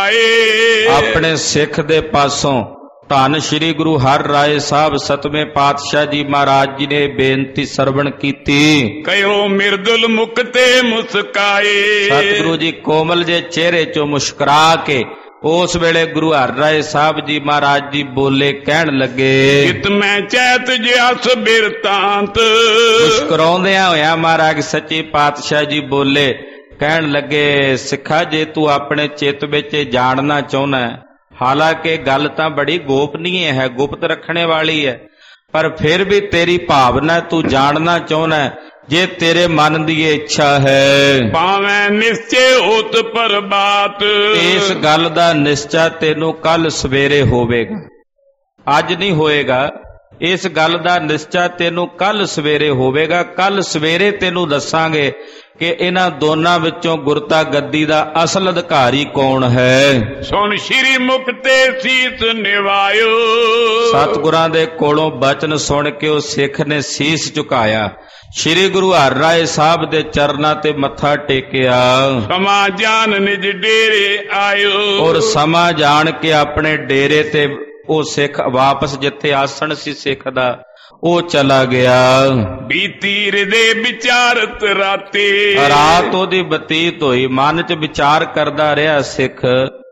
ਰਾਏ, ਆਪਣੇ ਸਿੱਖ ਦੇ ਪਾਸੋਂ ਧੰਨ ਸ਼੍ਰੀ ਗੁਰੂ ਹਰਿ ਰਾਏ ਸਾਹਿਬ ਸਤਵੇਂ ਪਾਤਸ਼ਾਹ ਜੀ ਮਹਾਰਾਜ ਜੀ ਨੇ ਬੇਨਤੀ ਸਰਵਣ ਕੀਤੀ। ਕਹਿਓ ਮਿਰਦੁਲ ਮੁਖ ਤੇ ਮੁਸਕਾਏ, ਸਤਿਗੁਰੂ ਜੀ ਕੋਮਲ ਜੇ ਚਿਹਰੇ ਚੋਂ ਮੁਸਕਰਾ ਕੇ ਉਸ ਵੇਲੇ ਗੁਰੂ ਹਰਿ ਰਾਏ ਸਾਹਿਬ ਜੀ ਮਹਾਰਾਜ ਜੀ ਬੋਲੇ, ਕਹਿਣ ਲੱਗੇ, ਚਿਤ ਮੈਂ ਚੈਤ ਜਿਆਸ ਬਿਰਤਾਂਤ। ਮੁਸਕਰਾਉਂਦਿਆਂ ਹੋਇਆਂ ਮਹਾਰਾਜ ਸੱਚੇ ਪਾਤਸ਼ਾਹ ਜੀ ਬੋਲੇ, ਕਹਿਣ ਲੱਗੇ, ਸਿੱਖਾ ਜੇ ਤੂੰ ਆਪਣੇ ਚਿੱਤ ਵਿੱਚ ਜਾਣਨਾ ਚਾਹੁੰਦਾ, ਹਾਲਾਂਕਿ ਗੱਲ ਤਾਂ ਬੜੀ ਗੋਪਨੀय ਹੈ, ਗੁਪਤ ਰੱਖਣੇ ਵਾਲੀ ਹੈ, ਪਰ ਫਿਰ ਵੀ ਤੇਰੀ ਭਾਵਨਾ ਤੂੰ ਜਾਣਨਾ ਚਾਹੁੰਦਾ, ਜੇ ਤੇਰੇ ਮਨ ਦੀ ਇੱਛਾ ਹੈ, ਭਾਵੇਂ ਨਿਸ਼ਚੈ ਹੋਤ ਪ੍ਰਭਾਤ। ਇਸ ਗੱਲ ਦਾ ਨਿਸ਼ਚਾ ਤੈਨੂੰ ਕੱਲ ਸਵੇਰੇ ਹੋਵੇਗਾ, ਅੱਜ ਨਹੀਂ ਹੋਏਗਾ। ਇਸ ਗੱਲ ਦਾ ਨਿਸ਼ਚਾ ਤੈਨੂੰ ਕੱਲ ਸਵੇਰੇ ਹੋਵੇਗਾ। ਕੱਲ ਸਵੇਰੇ ਤੈਨੂੰ ਦੱਸਾਂਗੇ ਕਿ ਇਹਨਾਂ ਦੋਨਾਂ ਵਿੱਚੋਂ ਗੁਰਤਾ ਗੱਦੀ ਦਾ ਅਸਲ ਅਧਿਕਾਰੀ ਕੌਣ ਹੈ। ਸੁਣ ਸ਼੍ਰੀ ਮੁਖ ਤੇ ਸੀਸ ਨਿਵਾਇਓ, ਸਤਿਗੁਰਾਂ ਦੇ ਕੋਲੋਂ ਬਚਨ ਸੁਣ ਕੇ ਉਹ ਸਿੱਖ ਨੇ ਸੀਸ ਝੁਕਾਇਆ, ਸ਼੍ਰੀ ਗੁਰੂ ਹਰਿ ਰਾਏ ਸਾਹਿਬ ਦੇ ਚਰਨਾਂ ਤੇ ਮੱਥਾ ਟੇਕਿਆ। ਸਮਾਂ ਜਾਣ ਨਿਜ ਡੇਰੇ ਆਇਓ, ਔਰ ਸਮਾਂ ਜਾਣ ਕੇ ਆਪਣੇ ਡੇਰੇ ਤੇ ਉਹ ਸਿੱਖ ਵਾਪਸ ਜਿੱਥੇ ਆਸਣ ਸੀ ਸਿੱਖ ਦਾ ਉਹ ਚਲਾ ਗਿਆ। ਬੀਤੀ ਹਿਰਦੇ ਵਿਚਾਰਤ ਰਾਤੇ, ਰਾਤ ਉਹਦੀ ਬਤੀਤ ਹੋਈ, ਮਨ 'ਚ ਵਿਚਾਰ ਕਰਦਾ ਰਿਹਾ ਸਿੱਖ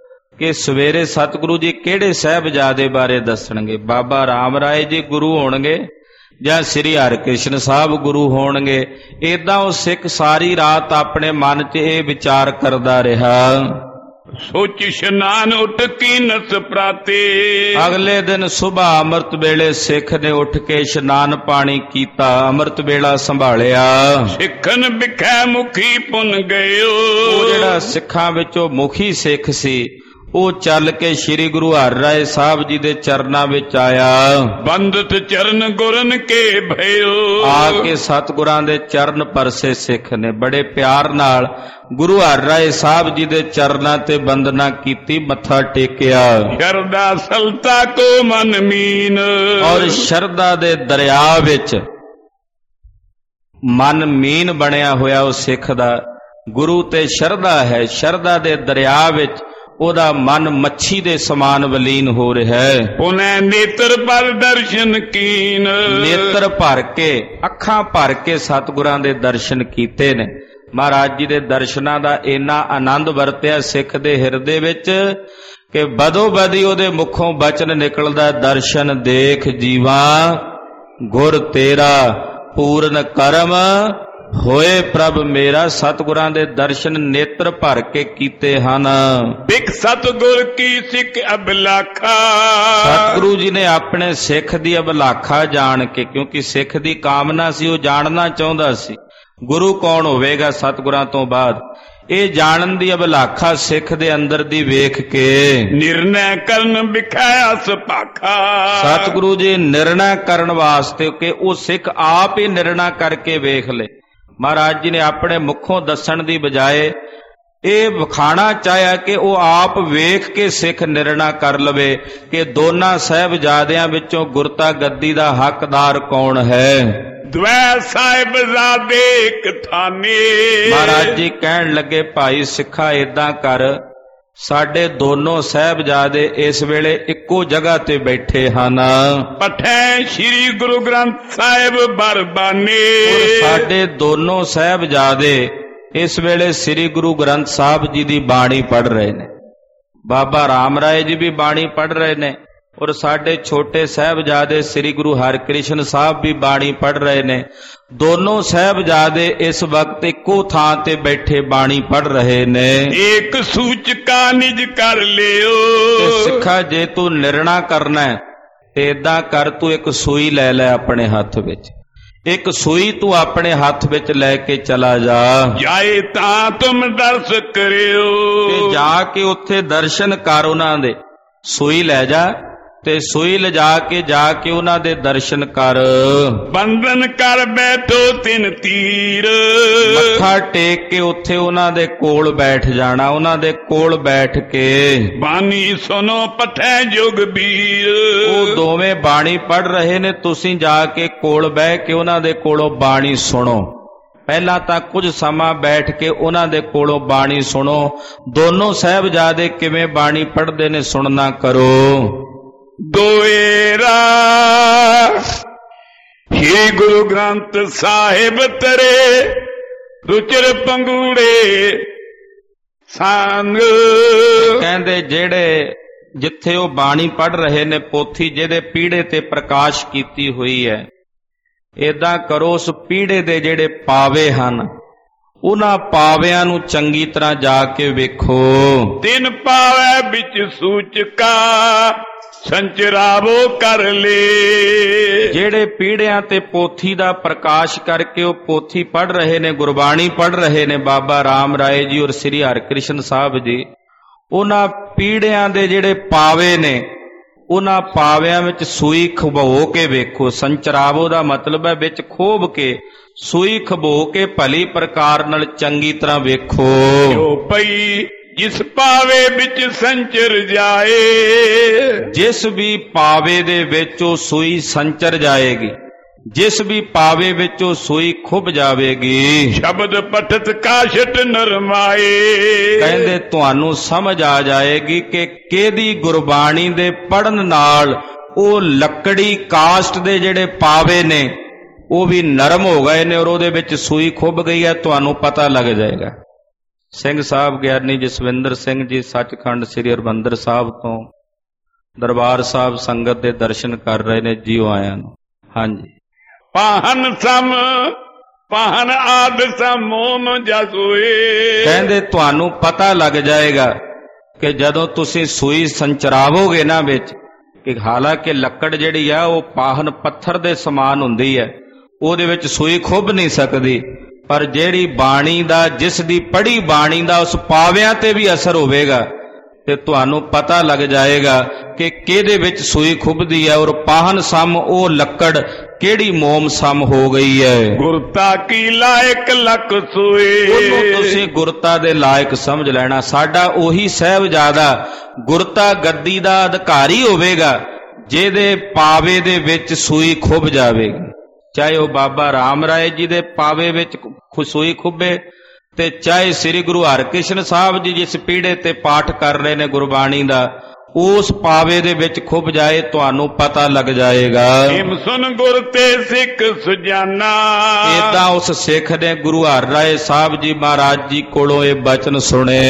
ਕਿ ਸਵੇਰੇ ਸਤਿਗੁਰੂ ਜੀ ਕਿਹੜੇ ਸਾਹਿਬਜ਼ਾਦੇ ਬਾਰੇ ਦੱਸਣਗੇ। ਬਾਬਾ ਰਾਮ ਰਾਏ ਜੀ ਗੁਰੂ ਹੋਣਗੇ ਜਾਂ ਸ੍ਰੀ ਹਰਿਕ੍ਰਿਸ਼ਨ ਸਾਹਿਬ ਗੁਰੂ ਹੋਣਗੇ। ਏਦਾਂ ਉਹ ਸਿੱਖ ਸਾਰੀ ਰਾਤ ਆਪਣੇ ਮਨ 'ਚ ਇਹ ਵਿਚਾਰ ਕਰਦਾ ਰਿਹਾ। ਸੋਚ ਇਸ਼ਨਾਨ ਉੱਠ ਕੀਨਸ ਪ੍ਰਾਤੇ, ਅਗਲੇ ਦਿਨ ਸੁਬਾਹ ਅੰਮ੍ਰਿਤ ਵੇਲੇ ਸਿੱਖ ਨੇ ਉੱਠ ਕੇ ਇਸ਼ਨਾਨ ਪਾਣੀ ਕੀਤਾ, ਅੰਮ੍ਰਿਤ ਵੇਲਾ ਸੰਭਾਲਿਆ। ਸਿੱਖਨ ਵਿਖੇ ਮੁਖੀ ਪੁੰਨ ਗਇਓ, ਉਹ ਜਿਹੜਾ ਸਿੱਖਾਂ ਵਿੱਚੋਂ ਮੁਖੀ ਸਿੱਖ ਸੀ ਉਹ ਚੱਲ ਕੇ ਸ੍ਰੀ ਗੁਰੂ ਹਰਿ ਰਾਏ ਸਾਹਿਬ ਜੀ ਦੇ ਚਰਨਾਂ ਵਿੱਚ ਆਇਆ। ਬੰਦਤ ਚਰਨ ਗੁਰਨ ਕੇ ਭਇਓ, ਆ ਕੇ ਸਤਿਗੁਰਾਂ ਦੇ ਚਰਨ ਪਰਸੇ ਸਿੱਖ ਨੇ ਬੜੇ ਪਿਆਰ ਨਾਲ ਗੁਰੂ ਹਰਿ ਰਾਏ ਸਾਹਿਬ ਜੀ ਦੇ ਚਰਨਾਂ ਤੇ ਬੰਦਨਾ ਕੀਤੀ, ਮੱਥਾ ਟੇਕਿਆ। ਸ਼ਰਧਾ ਸਲਤਾ ਕੋ ਮਨ ਮੀਨ, ਔਰ ਸ਼ਰਧਾ ਦੇ ਦਰਿਆ ਵਿੱਚ ਮਨ ਮੀਨ ਬਣਿਆ ਹੋਇਆ ਉਹ ਸਿੱਖ ਦਾ। ਗੁਰੂ ਤੇ ਸ਼ਰਧਾ ਹੈ, ਸ਼ਰਧਾ ਦੇ ਦਰਿਆ ਵਿੱਚ ਉਹਦਾ ਮਨ ਮੱਛੀ ਦੇ ਸਮਾਨ ਵਲੀਨ ਹੋ ਰਿਹਾ ਹੈ। ਉਹਨੇ ਨੇਤਰ ਪਰ ਦਰਸ਼ਨ ਕੀਨ, ਨੇਤਰ ਭਰ ਕੇ, ਅੱਖਾਂ ਭਰ ਕੇ ਸਤਿਗੁਰਾਂ ਦੇ ਦਰਸ਼ਨ ਕੀਤੇ ਨੇ। ਮਹਾਰਾਜ ਜੀ ਦੇ ਦਰਸ਼ਨਾਂ ਦਾ ਇੰਨਾ ਆਨੰਦ ਵਰਤਿਆ ਸਿੱਖ ਦੇ ਹਿਰਦੇ ਵਿੱਚ ਕਿ ਬਦੋ ਬਦੀ ਉਹਦੇ ਮੁਖੋਂ ਬਚਨ ਨਿਕਲਦਾ, ਦਰਸ਼ਨ ਦੇਖ ਜੀਵਾ ਗੁਰ ਤੇਰਾ ਪੂਰਨ ਕਰਮ ਹੋਏ ਪ੍ਰਭ ਮੇਰਾ। ਸਤਿਗੁਰਾਂ ਦੇ ਦਰਸ਼ਨ ਨੇਤਰ ਭਰ ਕੇ ਕੀਤੇ ਹਨ। ਸਿੱਖ ਸਤਿਗੁਰ ਕੀ ਸਿੱਖ ਅਬਲਾਖਾ, ਸਤਿਗੁਰੂ ਜੀ ਨੇ ਆਪਣੇ ਸਿੱਖ ਦੀ ਅਬਲਾਖਾ ਜਾਣ ਕੇ, ਕਿਉਂਕਿ ਸਿੱਖ ਦੀ ਕਾਮਨਾ ਸੀ, ਉਹ ਜਾਣਨਾ ਚਾਹੁੰਦਾ ਸੀ ਗੁਰੂ ਕੌਣ ਹੋਵੇਗਾ ਸਤਿਗੁਰਾਂ ਤੋਂ ਬਾਅਦ। ਇਹ ਜਾਣਨ ਦੀ ਅਬਲਾਖਾ ਸਿੱਖ ਦੇ ਅੰਦਰ ਦੀ ਵੇਖ ਕੇ ਨਿਰਣੈ ਕਰਨ ਵਿਖਾਇਆ ਸੁਭਾਖਾ, ਸਤਿਗੁਰੂ ਜੀ ਨਿਰਣਾ ਕਰਨ ਵਾਸਤੇ ਕਿ ਉਹ ਸਿੱਖ ਆਪ ਹੀ ਨਿਰਣਾ ਕਰਕੇ ਵੇਖ ਲੇ। ਮਹਾਰਾਜ ਜੀ ਨੇ ਆਪਣੇ ਮੁਖੋਂ ਦੱਸਣ ਦੀ ਬਜਾਏ ਇਹ ਵਿਖਾਣਾ ਚਾਹਿਆ ਕਿ ਉਹ ਆਪ ਵੇਖ ਕੇ ਸਿੱਖ ਨਿਰਣਾ ਕਰ ਲਵੇ ਕਿ ਦੋਨਾਂ ਸਾਹਿਬਜ਼ਾਦਿਆਂ ਵਿੱਚੋਂ ਗੁਰਤਾ ਗੱਦੀ ਦਾ ਹੱਕਦਾਰ ਕੌਣ ਹੈ। ਦਵੈ ਸਾਹਿਬਜ਼ਾਦੇ ਇੱਕ ਥਾਨੇ, ਮਹਾਰਾਜ ਜੀ ਕਹਿਣ ਲੱਗੇ, ਭਾਈ ਸਿੱਖਾ ਏਦਾਂ ਕਰ, ਸਾਡੇ ਦੋਨੋਂ ਸਾਹਿਬਜ਼ਾਦੇ ਇਸ ਵੇਲੇ ਇੱਕੋ ਜਗ੍ਹਾ ਤੇ ਬੈਠੇ ਹਨ। ਪਠੈ ਸ੍ਰੀ ਗੁਰੂ ਗ੍ਰੰਥ ਸਾਹਿਬ ਬਰਬਾਨੇ, ਸਾਡੇ ਦੋਨੋਂ ਸਾਹਿਬਜ਼ਾਦੇ ਇਸ ਵੇਲੇ ਸ੍ਰੀ ਗੁਰੂ ਗ੍ਰੰਥ ਸਾਹਿਬ ਜੀ ਦੀ ਬਾਣੀ ਪੜ੍ਹ ਰਹੇ ਨੇ। ਬਾਬਾ ਰਾਮ ਰਾਏ ਜੀ ਵੀ ਬਾਣੀ ਪੜ੍ਹ ਰਹੇ ਨੇ ਔਰ ਸਾਡੇ ਛੋਟੇ ਸਾਹਿਬਜ਼ਾਦੇ ਸ੍ਰੀ ਗੁਰੂ ਹਰਿਕ੍ਰਿਸ਼ਨ ਸਾਹਿਬ ਵੀ ਬਾਣੀ ਪੜ੍ਹ ਰਹੇ ਨੇ। ਦੋਨੋਂ ਸਾਹਿਬਜ਼ਾਦੇ ਇਸ ਵਕਤ ਇੱਕੋ ਥਾਂ ਤੇ ਬੈਠੇ ਬਾਣੀ ਪੜ੍ਹ ਰਹੇ ਨੇ। ਇੱਕ ਸੂਚਕਾ ਨਿਜ ਕਰ ਲਿਓ, ਤੇ ਸਿੱਖਾ ਜੇ ਤੂੰ ਨਿਰਣਾ ਕਰਨਾ ਤੇ ਏਦਾਂ ਕਰ, ਤੂੰ ਇੱਕ ਸੂਈ ਲੈ ਲੈ ਆਪਣੇ ਹੱਥ ਵਿੱਚ। ਇੱਕ ਸੂਈ ਤੂੰ ਆਪਣੇ ਹੱਥ ਵਿੱਚ ਲੈ ਕੇ ਚਲਾ ਜਾ, ਜਾਏ ਤਾਂ ਤੁਮ ਦਰਸ ਕਰਿਓ। ਤੇ ਜਾ ਕੇ ਉੱਥੇ ਦਰਸ਼ਨ ਕਰ ਉਹਨਾਂ ਦੇ। ਸੂਈ ਲੈ ਜਾ ਤੇ ਸੂਈ ਲਿਜਾ ਕੇ ਜਾ ਕੇ ਉਹਨਾਂ ਦੇ ਦਰਸ਼ਨ ਕਰ। ਬੰਧਨ ਕਰ ਬੈਠੋ ਤਿਨ ਤੀਰ, ਮੱਥਾ ਟੇਕ ਕੇ ਉੱਥੇ ਉਹਨਾਂ ਦੇ ਕੋਲ ਬੈਠ ਜਾਣਾ। ਉਹਨਾਂ ਦੇ ਕੋਲ ਬੈਠ ਕੇ ਬਾਣੀ ਸੁਨੋ ਪਠੈ ਜੁਗ ਬੀਰ। ਉਹ ਦੋਵੇਂ ਬਾਣੀ ਪੜ੍ਹ ਰਹੇ ਨੇ, ਤੁਸੀਂ ਜਾ ਕੇ ਕੋਲ ਬਹਿ ਕੇ ਉਹਨਾਂ ਦੇ ਕੋਲੋਂ ਬਾਣੀ ਸੁਣੋ। ਪਹਿਲਾਂ ਤਾਂ ਕੁਝ ਸਮਾਂ ਬੈਠ ਕੇ ਉਹਨਾਂ ਦੇ ਕੋਲੋਂ ਬਾਣੀ ਸੁਣੋ। ਦੋਨੋਂ ਸਾਹਿਬਜ਼ਾਦੇ ਕਿਵੇਂ ਬਾਣੀ ਪੜ੍ਹਦੇ ਨੇ ਸੁਣਨਾ ਕਰੋ। ਦੋਏਰਾ ਸ੍ਰੀ ਗੁਰੂ ਗ੍ਰੰਥ ਸਾਹਿਬ ਤਰੇ, ਰੁਚਰ ਪੰਗੂੜੇ ਸੰਗ। ਕਹਿੰਦੇ ਜਿਹੜੇ ਜਿੱਥੇ ਉਹ ਬਾਣੀ ਪੜ੍ਹ ਰਹੇ ਨੇ, ਪੋਥੀ ਜਿਹਦੇ ਪੀੜੇ ਤੇ ਪ੍ਰਕਾਸ਼ ਕੀਤੀ ਹੋਈ ਹੈ, ਏਦਾਂ ਕਰੋ ਉਸ ਪੀੜੇ ਦੇ ਜਿਹੜੇ ਪਾਵੇ ਹਨ, ਉਹਨਾਂ ਪਾਵਿਆਂ ਨੂੰ ਚੰਗੀ ਤਰ੍ਹਾਂ ਜਾ ਕੇ ਵੇਖੋ। ਤਿੰਨ ਪਾਵੇ ਵਿੱਚ ਸੂਚਕਾ, ਸੰਚਰਾਵੋ ਕਰ ਲੇ। ਜਿਹੜੇ ਪੀੜਿਆਂ ਤੇ ਪੋਥੀ ਦਾ ਪ੍ਰਕਾਸ਼ ਕਰਕੇ ਉਹ ਪੋਥੀ ਪੜ੍ਹ ਰਹੇ ਨੇ, ਗੁਰਬਾਣੀ ਪੜ੍ਹ ਰਹੇ ਨੇ, ਬਾਬਾ ਰਾਮ ਰਾਏ ਜੀ ਔਰ ਸ੍ਰੀ ਹਰਿਕ੍ਰਿਸ਼ਨ ਸਾਹਿਬ ਜੀ, ਉਹਨਾਂ ਪੀੜਿਆਂ ਦੇ ਜਿਹੜੇ ਪਾਵੇ ਨੇ, ਉਹਨਾਂ ਪਾਵਿਆਂ ਵਿੱਚ ਸੂਈ ਖਬੋ ਕੇ ਵੇਖੋ। ਸੰਚਰਾਵੋ ਦਾ ਮਤਲਬ ਹੈ ਵਿੱਚ ਖੋਬ ਕੇ, ਸੂਈ ਖਬੋ ਕੇ ਭਲੀ ਪ੍ਰਕਾਰ ਨਾਲ ਚੰਗੀ ਤਰ੍ਹਾਂ ਵੇਖੋ। ਜੋ ਪਈ ਜਿਸ ਪਾਵੇ ਵਿੱਚ ਸੰਚਰ ਜਾਏ, ਜਿਸ ਵੀ ਪਾਵੇ ਦੇ ਵਿੱਚ ਉਹ ਸੂਈ ਸੰਚਰ ਜਾਏਗੀ, ਜਿਸ ਵੀ ਪਾਵੇ ਵਿੱਚ ਉਹ ਸੂਈ ਖੁੱਭ ਜਾਵੇਗੀ। ਸ਼ਬਦ ਪਠਤ ਕਾਸ਼ਟ ਨਰਮਾਏ। ਕਹਿੰਦੇ ਤੁਹਾਨੂੰ ਸਮਝ ਆ ਜਾਏਗੀ ਕਿ ਕਿਹਦੀ ਗੁਰਬਾਣੀ ਦੇ ਪੜਨ ਨਾਲ ਉਹ ਲੱਕੜੀ ਕਾਸ਼ਟ ਦੇ ਜਿਹੜੇ ਪਾਵੇ ਨੇ ਉਹ ਵੀ ਨਰਮ ਹੋ ਗਏ ਨੇ ਔਰ ਉਹਦੇ ਵਿੱਚ ਸੂਈ ਖੁੱਭ ਗਈ ਹੈ। ਤੁਹਾਨੂੰ ਪਤਾ ਲੱਗ ਜਾਏਗਾ। ਸਿੰਘ ਸਾਹਿਬ ਗਿਆਨੀ ਜਸਵਿੰਦਰ ਸਿੰਘ ਜੀ ਸੱਚਖੰਡ ਸ੍ਰੀ ਹਰਿਮੰਦਰ ਸਾਹਿਬ ਤੋਂ ਦਰਬਾਰ ਸਾਹਿਬ ਸੰਗਤ ਦੇ ਦਰਸ਼ਨ ਕਰ ਰਹੇ ਨੇ। ਜੀਓ ਆਇਆਂ ਨੂੰ। ਹਾਂਜੀ। ਪਾਹਨ ਸਮ ਪਾਹਨ ਆਦ ਸਮੋਮ ਜਸੋਏ। ਕਹਿੰਦੇ ਤੁਹਾਨੂੰ ਪਤਾ ਲੱਗ ਜਾਏਗਾ ਕਿ ਜਦੋਂ ਤੁਸੀਂ ਸੂਈ ਸੰਚਰਾਵੋਗੇ ਨਾ ਵਿੱਚ, ਕਿ ਹਾਲਾਂਕਿ ਲੱਕੜ ਜਿਹੜੀ ਆ ਉਹ ਪਾਹਨ ਪੱਥਰ ਦੇ ਸਮਾਨ ਹੁੰਦੀ ਹੈ, ਉਹਦੇ ਵਿੱਚ ਸੂਈ ਖੁੱਭ ਨਹੀਂ ਸਕਦੀ, ਪਰ ਜਿਹੜੀ ਬਾਣੀ ਦਾ, ਜਿਸ ਦੀ ਪੜ੍ਹੀ ਬਾਣੀ ਦਾ ਉਸ ਪਾਵਿਆਂ ਤੇ ਵੀ ਅਸਰ ਹੋਵੇਗਾ ਤੇ ਤੁਹਾਨੂੰ ਪਤਾ ਲੱਗ ਜਾਏਗਾ ਕਿ ਕਿਹਦੇ ਵਿੱਚ ਸੂਈ ਖੁੱਭਦੀ ਹੈ ਔਰ ਪਾਹਨ ਸਮ ਉਹ ਲੱਕੜ ਕਿਹੜੀ ਮੋਮ ਸਮ ਹੋ ਗਈ ਹੈ। ਗੁਰਤਾ ਕੀ ਲਾਇਕ ਲੱਕ ਸੋਏ। ਉਹਨੂੰ ਤੁਸੀਂ ਗੁਰਤਾ ਦੇ ਲਾਇਕ ਸਮਝ ਲੈਣਾ। ਸਾਡਾ ਉਹੀ ਸਾਹਿਬਜ਼ਾਦਾ ਗੁਰਤਾ ਗੱਦੀ ਦਾ ਅਧਿਕਾਰੀ ਹੋਵੇਗਾ ਜਿਹਦੇ ਪਾਵੇ ਦੇ ਵਿੱਚ ਸੂਈ ਖੁੱਭ ਜਾਵੇਗੀ। ਚਾਹੇ ਉਹ ਬਾਬਾ ਰਾਮ ਰਾਏ ਜੀ ਦੇ ਪਾਵੇ ਵਿੱਚ ਸੂਈ ਖੁੱਭੇ ਤੇ ਚਾਹੇ ਸ੍ਰੀ ਗੁਰੂ ਹਰਿਕ੍ਰਿਸ਼ਨ ਸਾਹਿਬ ਜੀ ਜਿਸ ਪੀੜੇ ਤੇ ਪਾਠ ਕਰ ਰਹੇ ਨੇ ਗੁਰਬਾਣੀ ਦਾ, ਉਸ ਪਾਵੇ ਦੇ ਵਿੱਚ ਖੁੱਭ ਜਾਏ, ਤੁਹਾਨੂੰ ਪਤਾ ਲੱਗ ਜਾਏਗਾ। ਹਿਮ ਸੁਨ ਗੁਰ ਤੇ ਸਿੱਖ ਸੁਜਾਨਾ। ਏਦਾਂ ਉਸ ਸਿੱਖ ਨੇ ਗੁਰੂ ਹਰਿ ਰਾਏ ਸਾਹਿਬ ਜੀ ਮਹਾਰਾਜ ਜੀ ਕੋਲੋਂ ਇਹ ਬਚਨ ਸੁਣੇ।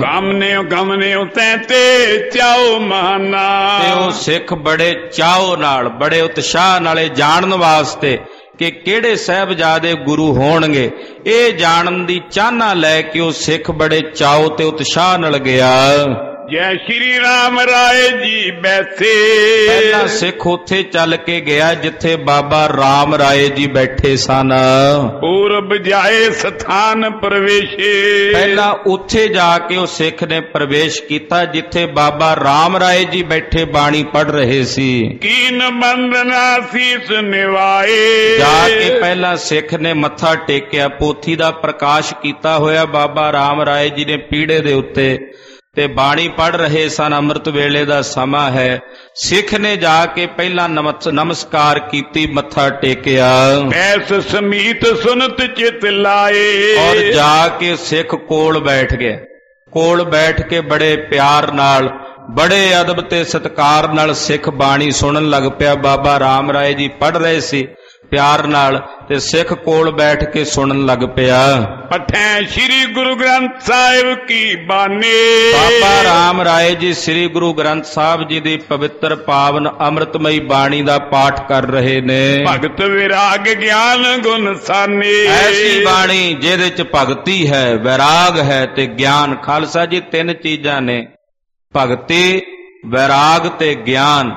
ਗਮਨੇ ਤੇ ਚਾਓ ਮਾਨਾ। ਤੇ ਉਹ ਸਿੱਖ ਬੜੇ ਚਾਓ ਨਾਲ, ਬੜੇ ਉਤਸ਼ਾਹ ਨਾਲ ਇਹ ਜਾਣਨ ਵਾਸਤੇ ਕਿ ਕਿਹੜੇ ਸਾਹਿਬਜ਼ਾਦੇ ਗੁਰੂ ਹੋਣਗੇ, ਇਹ ਜਾਣਨ ਦੀ ਚਾਹਨਾ ਲੈ ਕੇ ਉਹ ਸਿੱਖ ਬੜੇ ਚਾਓ ਤੇ ਉਤਸ਼ਾਹ ਨਾਲ ਗਿਆ। ਜੈ ਸ਼੍ਰੀ ਰਾਮ ਰਾਏ ਜੀ ਬੈਠੇ। ਪਹਿਲਾ ਸਿੱਖ ਉੱਥੇ ਚੱਲ ਕੇ ਗਿਆ ਜਿੱਥੇ ਬਾਬਾ ਰਾਮ ਰਾਏ ਜੀ ਬੈਠੇ ਸਨ। ਪੂਰਬ ਜਾਏ ਸਥਾਨ ਪ੍ਰਵੇਸ਼ੇ। ਪਹਿਲਾਂ ਉੱਥੇ ਜਾ ਕੇ ਉਹ ਸਿੱਖ ਨੇ ਪ੍ਰਵੇਸ਼ ਕੀਤਾ ਜਿੱਥੇ ਬਾਬਾ ਰਾਮ ਰਾਏ ਜੀ ਬੈਠੇ ਬਾਣੀ ਪੜ੍ਹ ਰਹੇ ਸੀ। ਕੀਨ ਬੰਦਨਾ ਸੀਸ ਨਿਵਾਏ। ਜਾ ਕੇ ਪਹਿਲਾਂ ਸਿੱਖ ਨੇ ਮੱਥਾ ਟੇਕਿਆ, ਪੋਥੀ ਦਾ ਪ੍ਰਕਾਸ਼ ਕੀਤਾ ਹੋਇਆ ਬਾਬਾ ਰਾਮ ਰਾਏ ਜੀ ਨੇ ਪੀੜੇ ਦੇ ਉੱਤੇ ਤੇ ਬਾਣੀ ਪੜ੍ਹ ਰਹੇ ਸਨ। ਅੰਮ੍ਰਿਤ ਵੇਲੇ ਦਾ ਸਮਾਂ ਹੈ। ਸਿੱਖ ਨੇ ਜਾ ਕੇ ਪਹਿਲਾਂ ਨਮਸਕਾਰ ਕੀਤੀ, ਮੱਥਾ ਟੇਕਿਆ। ਐਸ ਸਮੀਤ ਸੁਨਤ ਚਿਤ ਲਾਏ। ਔਰ ਜਾ ਕੇ ਸਿੱਖ ਕੋਲ ਬੈਠ ਗਿਆ। ਕੋਲ ਬੈਠ ਕੇ ਬੜੇ ਪਿਆਰ ਨਾਲ, ਬੜੇ ਅਦਬ ਤੇ ਸਤਿਕਾਰ ਨਾਲ ਸਿੱਖ ਬਾਣੀ ਸੁਣਨ ਲੱਗ ਪਿਆ। ਬਾਬਾ ਰਾਮ ਰਾਏ ਜੀ ਪੜ੍ਹ ਰਹੇ ਸੀ ਪਿਆਰ ਨਾਲ ਤੇ ਸਿੱਖ ਕੋਲ ਬੈਠ ਕੇ ਸੁਣਨ ਲੱਗ ਪਿਆ। ਪਠੈ ਸ੍ਰੀ ਗੁਰੂ ਗ੍ਰੰਥ ਸਾਹਿਬ ਕੀ ਬਾਣੀ। ਬਾਬਾ ਰਾਮ ਰਾਏ ਜੀ ਸ੍ਰੀ ਗੁਰੂ ਗ੍ਰੰਥ ਸਾਹਿਬ ਜੀ ਦੀ ਪਵਿੱਤਰ ਪਾਵਨ ਅੰਮ੍ਰਿਤਮਈ ਬਾਣੀ ਦਾ ਪਾਠ ਕਰ ਰਹੇ ਨੇ। ਭਗਤ ਵਿਰਾਗ ਗਿਆਨ ਗੁਣ ਸਾਨੇ। ਐਸੀ ਬਾਣੀ ਜਿਹਦੇ ਚ ਭਗਤੀ ਹੈ, ਵਿਰਾਗ ਹੈ ਤੇ ਗਿਆਨ। ਖਾਲਸਾ ਜੀ ਤਿੰਨ ਚੀਜ਼ਾਂ ਨੇ, ਭਗਤੀ, ਵਿਰਾਗ ਤੇ ਗਿਆਨ।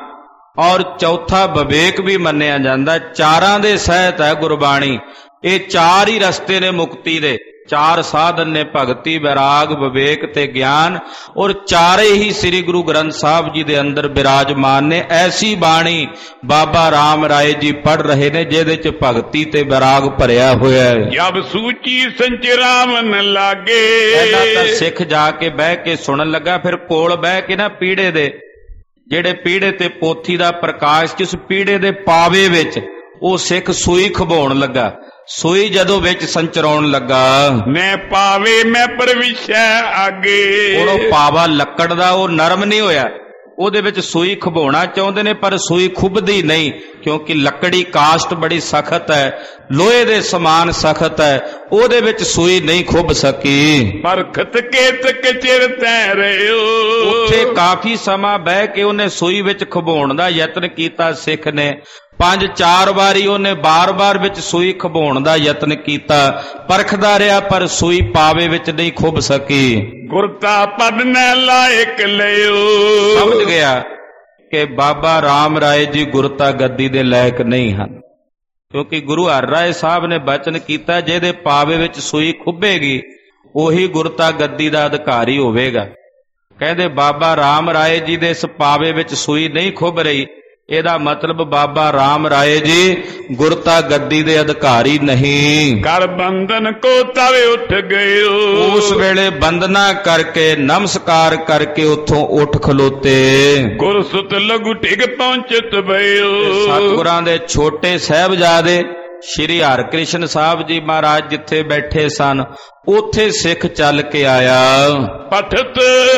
ਔਰ ਚੌਥਾ ਵਿਵੇਕ ਵੀ ਮੰਨਿਆ ਜਾਂਦਾ। ਚਾਰਾਂ ਦੇ ਸਹਿਤ ਹੈ ਗੁਰਬਾਣੀ। ਇਹ ਚਾਰ ਹੀ ਰਸਤੇ ਨੇ ਮੁਕਤੀ ਦੇ, ਚਾਰ ਸਾਧਨ ਨੇ, ਭਗਤੀ, ਵੈਰਾਗ, ਵਿਵੇਕ ਤੇ ਗਿਆਨ, ਔਰ ਚਾਰੇ ਹੀ ਸ੍ਰੀ ਗੁਰੂ ਗ੍ਰੰਥ ਸਾਹਿਬ ਜੀ ਦੇ ਅੰਦਰ ਬਿਰਾਜਮਾਨ ਨੇ। ਐਸੀ ਬਾਣੀ ਬਾਬਾ ਰਾਮ ਰਾਏ ਜੀ ਪੜ੍ਹ ਰਹੇ ਨੇ ਜਿਹਦੇ ਚ ਭਗਤੀ ਤੇ ਵੈਰਾਗ ਭਰਿਆ ਹੋਇਆ ਹੈ। ਜਬ ਸੂਚੀ ਸੰਚਰਾਵਨ ਲਾਗੇ, ਪਹਿਲਾਂ ਤਾਂ ਸਿੱਖ ਜਾ ਕੇ ਬਹਿ ਕੇ ਸੁਣਨ ਲੱਗਾ, ਫਿਰ ਕੋਲ ਬਹਿ ਕੇ ਨਾ ਪੀੜੇ ਦੇ, ਜਿਹੜੇ ਪੀੜੇ ਤੇ ਪੋਥੀ ਦਾ ਪ੍ਰਕਾਸ਼, ਜਿਸ ਪੀੜੇ ਦੇ ਪਾਵੇ ਵਿੱਚ ਉਹ ਸਿੱਖ ਸੂਈ ਖਵਾਉਣ ਲੱਗਾ। ਸੂਈ ਜਦੋਂ ਵਿੱਚ ਸੰਚਰਾਉਣ ਲੱਗਾ, ਮੈਂ ਪਾਵੇ ਮੈਂ ਪ੍ਰਵਿਸ਼ੈ ਆਗੇ। ਹੁਣ ਉਹ ਪਾਵਾ ਲੱਕੜ ਦਾ, ਉਹ ਨਰਮ ਨਹੀਂ ਹੋਇਆ, ਉਹਦੇ ਵਿੱਚ ਸੂਈ ਖਵਾਉਣਾ ਚਾਹੁੰਦੇ ਨੇ ਪਰ ਸੂਈ ਖੁੱਭਦੀ ਨਹੀਂ, ਕਿਉਂਕਿ ਲੱਕੜੀ ਕਾਸਟ ਬੜੀ ਸਖਤ ਹੈ, ਲੋਹੇ ਦੇ ਸਮਾਨ ਸਖਤ ਹੈ, ਉਹਦੇ ਵਿੱਚ ਸੂਈ ਨਹੀਂ ਖੁੱਭ ਸਕੀ। ਪਰਖਤ ਕੇਤਕ ਚਿਰ ਤੈ ਰਿਓ, ਉੱਥੇ ਕਾਫੀ ਸਮਾਂ ਬਹਿ ਕੇ ਉਹਨੇ ਸੂਈ ਵਿੱਚ ਖਵਾਉਣ ਦਾ ਯਤਨ ਕੀਤਾ। ਸਿੱਖ ਨੇ 5-4 ਵਾਰੀ ਉਹਨੇ ਬਾਰ-ਬਾਰ ਵਿੱਚ ਸੂਈ ਖਵਾਉਣ ਦਾ ਯਤਨ ਕੀਤਾ, ਪਰਖਦਾ ਰਿਹਾ ਪਰ ਸੂਈ ਪਾਵੇ ਵਿੱਚ ਨਹੀਂ ਖੁੱਭ ਸਕੀ। ਗੁਰਤਾ ਪਦ ਨ ਲਾਇਕ ਲਿਓ, ਸਮਝ ਗਿਆ ਕਿ ਬਾਬਾ ਰਾਮ ਰਾਏ ਜੀ ਗੁਰਤਾ ਗੱਦੀ ਦੇ ਲਾਇਕ ਨਹੀਂ ਹਨ, ਕਿਉਂਕਿ ਗੁਰੂ ਹਰਿ ਰਾਏ ਸਾਹਿਬ ਨੇ ਬਚਨ ਕੀਤਾ ਜਿਹਦੇ ਪਾਵੇ ਵਿੱਚ ਸੂਈ ਖੁੱਭੇਗੀ ਉਹੀ ਗੁਰਤਾ ਗੱਦੀ ਦਾ ਅਧਿਕਾਰੀ ਹੋਵੇਗਾ। ਕਹਿੰਦੇ ਬਾਬਾ ਰਾਮ ਰਾਏ ਜੀ ਦੇ ਇਸ ਪਾਵੇ ਵਿੱਚ ਸੂਈ ਨਹੀਂ ਖੁੱਭ ਰਹੀ, ਇਹਦਾ ਮਤਲਬ ਬਾਬਾ ਰਾਮ ਰਾਏ ਜੀ ਗੁਰਤਾ ਗੱਦੀ ਦੇ ਅਧਿਕਾਰੀ ਨਹੀਂ। ਕਰ ਬੰਧਨ ਕੋ ਤਵੇ ਉੱਠ ਗਇਓ, ਉਸ ਵੇਲੇ ਬੰਦਨਾ ਕਰਕੇ ਨਮਸਕਾਰ ਕਰਕੇ ਉੱਥੋਂ ਉੱਠ ਖਲੋਤੇ। ਗੁਰ ਸੁਤ ਲਘੂ ਢਿਗ ਪਹੁੰਚਤ ਭਇਓ, ਸਤਿਗੁਰਾਂ ਦੇ ਛੋਟੇ ਸਾਹਿਬਜ਼ਾਦੇ ਸ਼੍ਰੀ ਹਰਿਕ੍ਰਿਸ਼ਨ ਸਾਹਿਬ ਜੀ ਮਹਾਰਾਜ ਜਿੱਥੇ ਬੈਠੇ ਸਨ ਉੱਥੇ ਸਿੱਖ ਚੱਲ ਕੇ ਆਇਆ। ਪਠਤ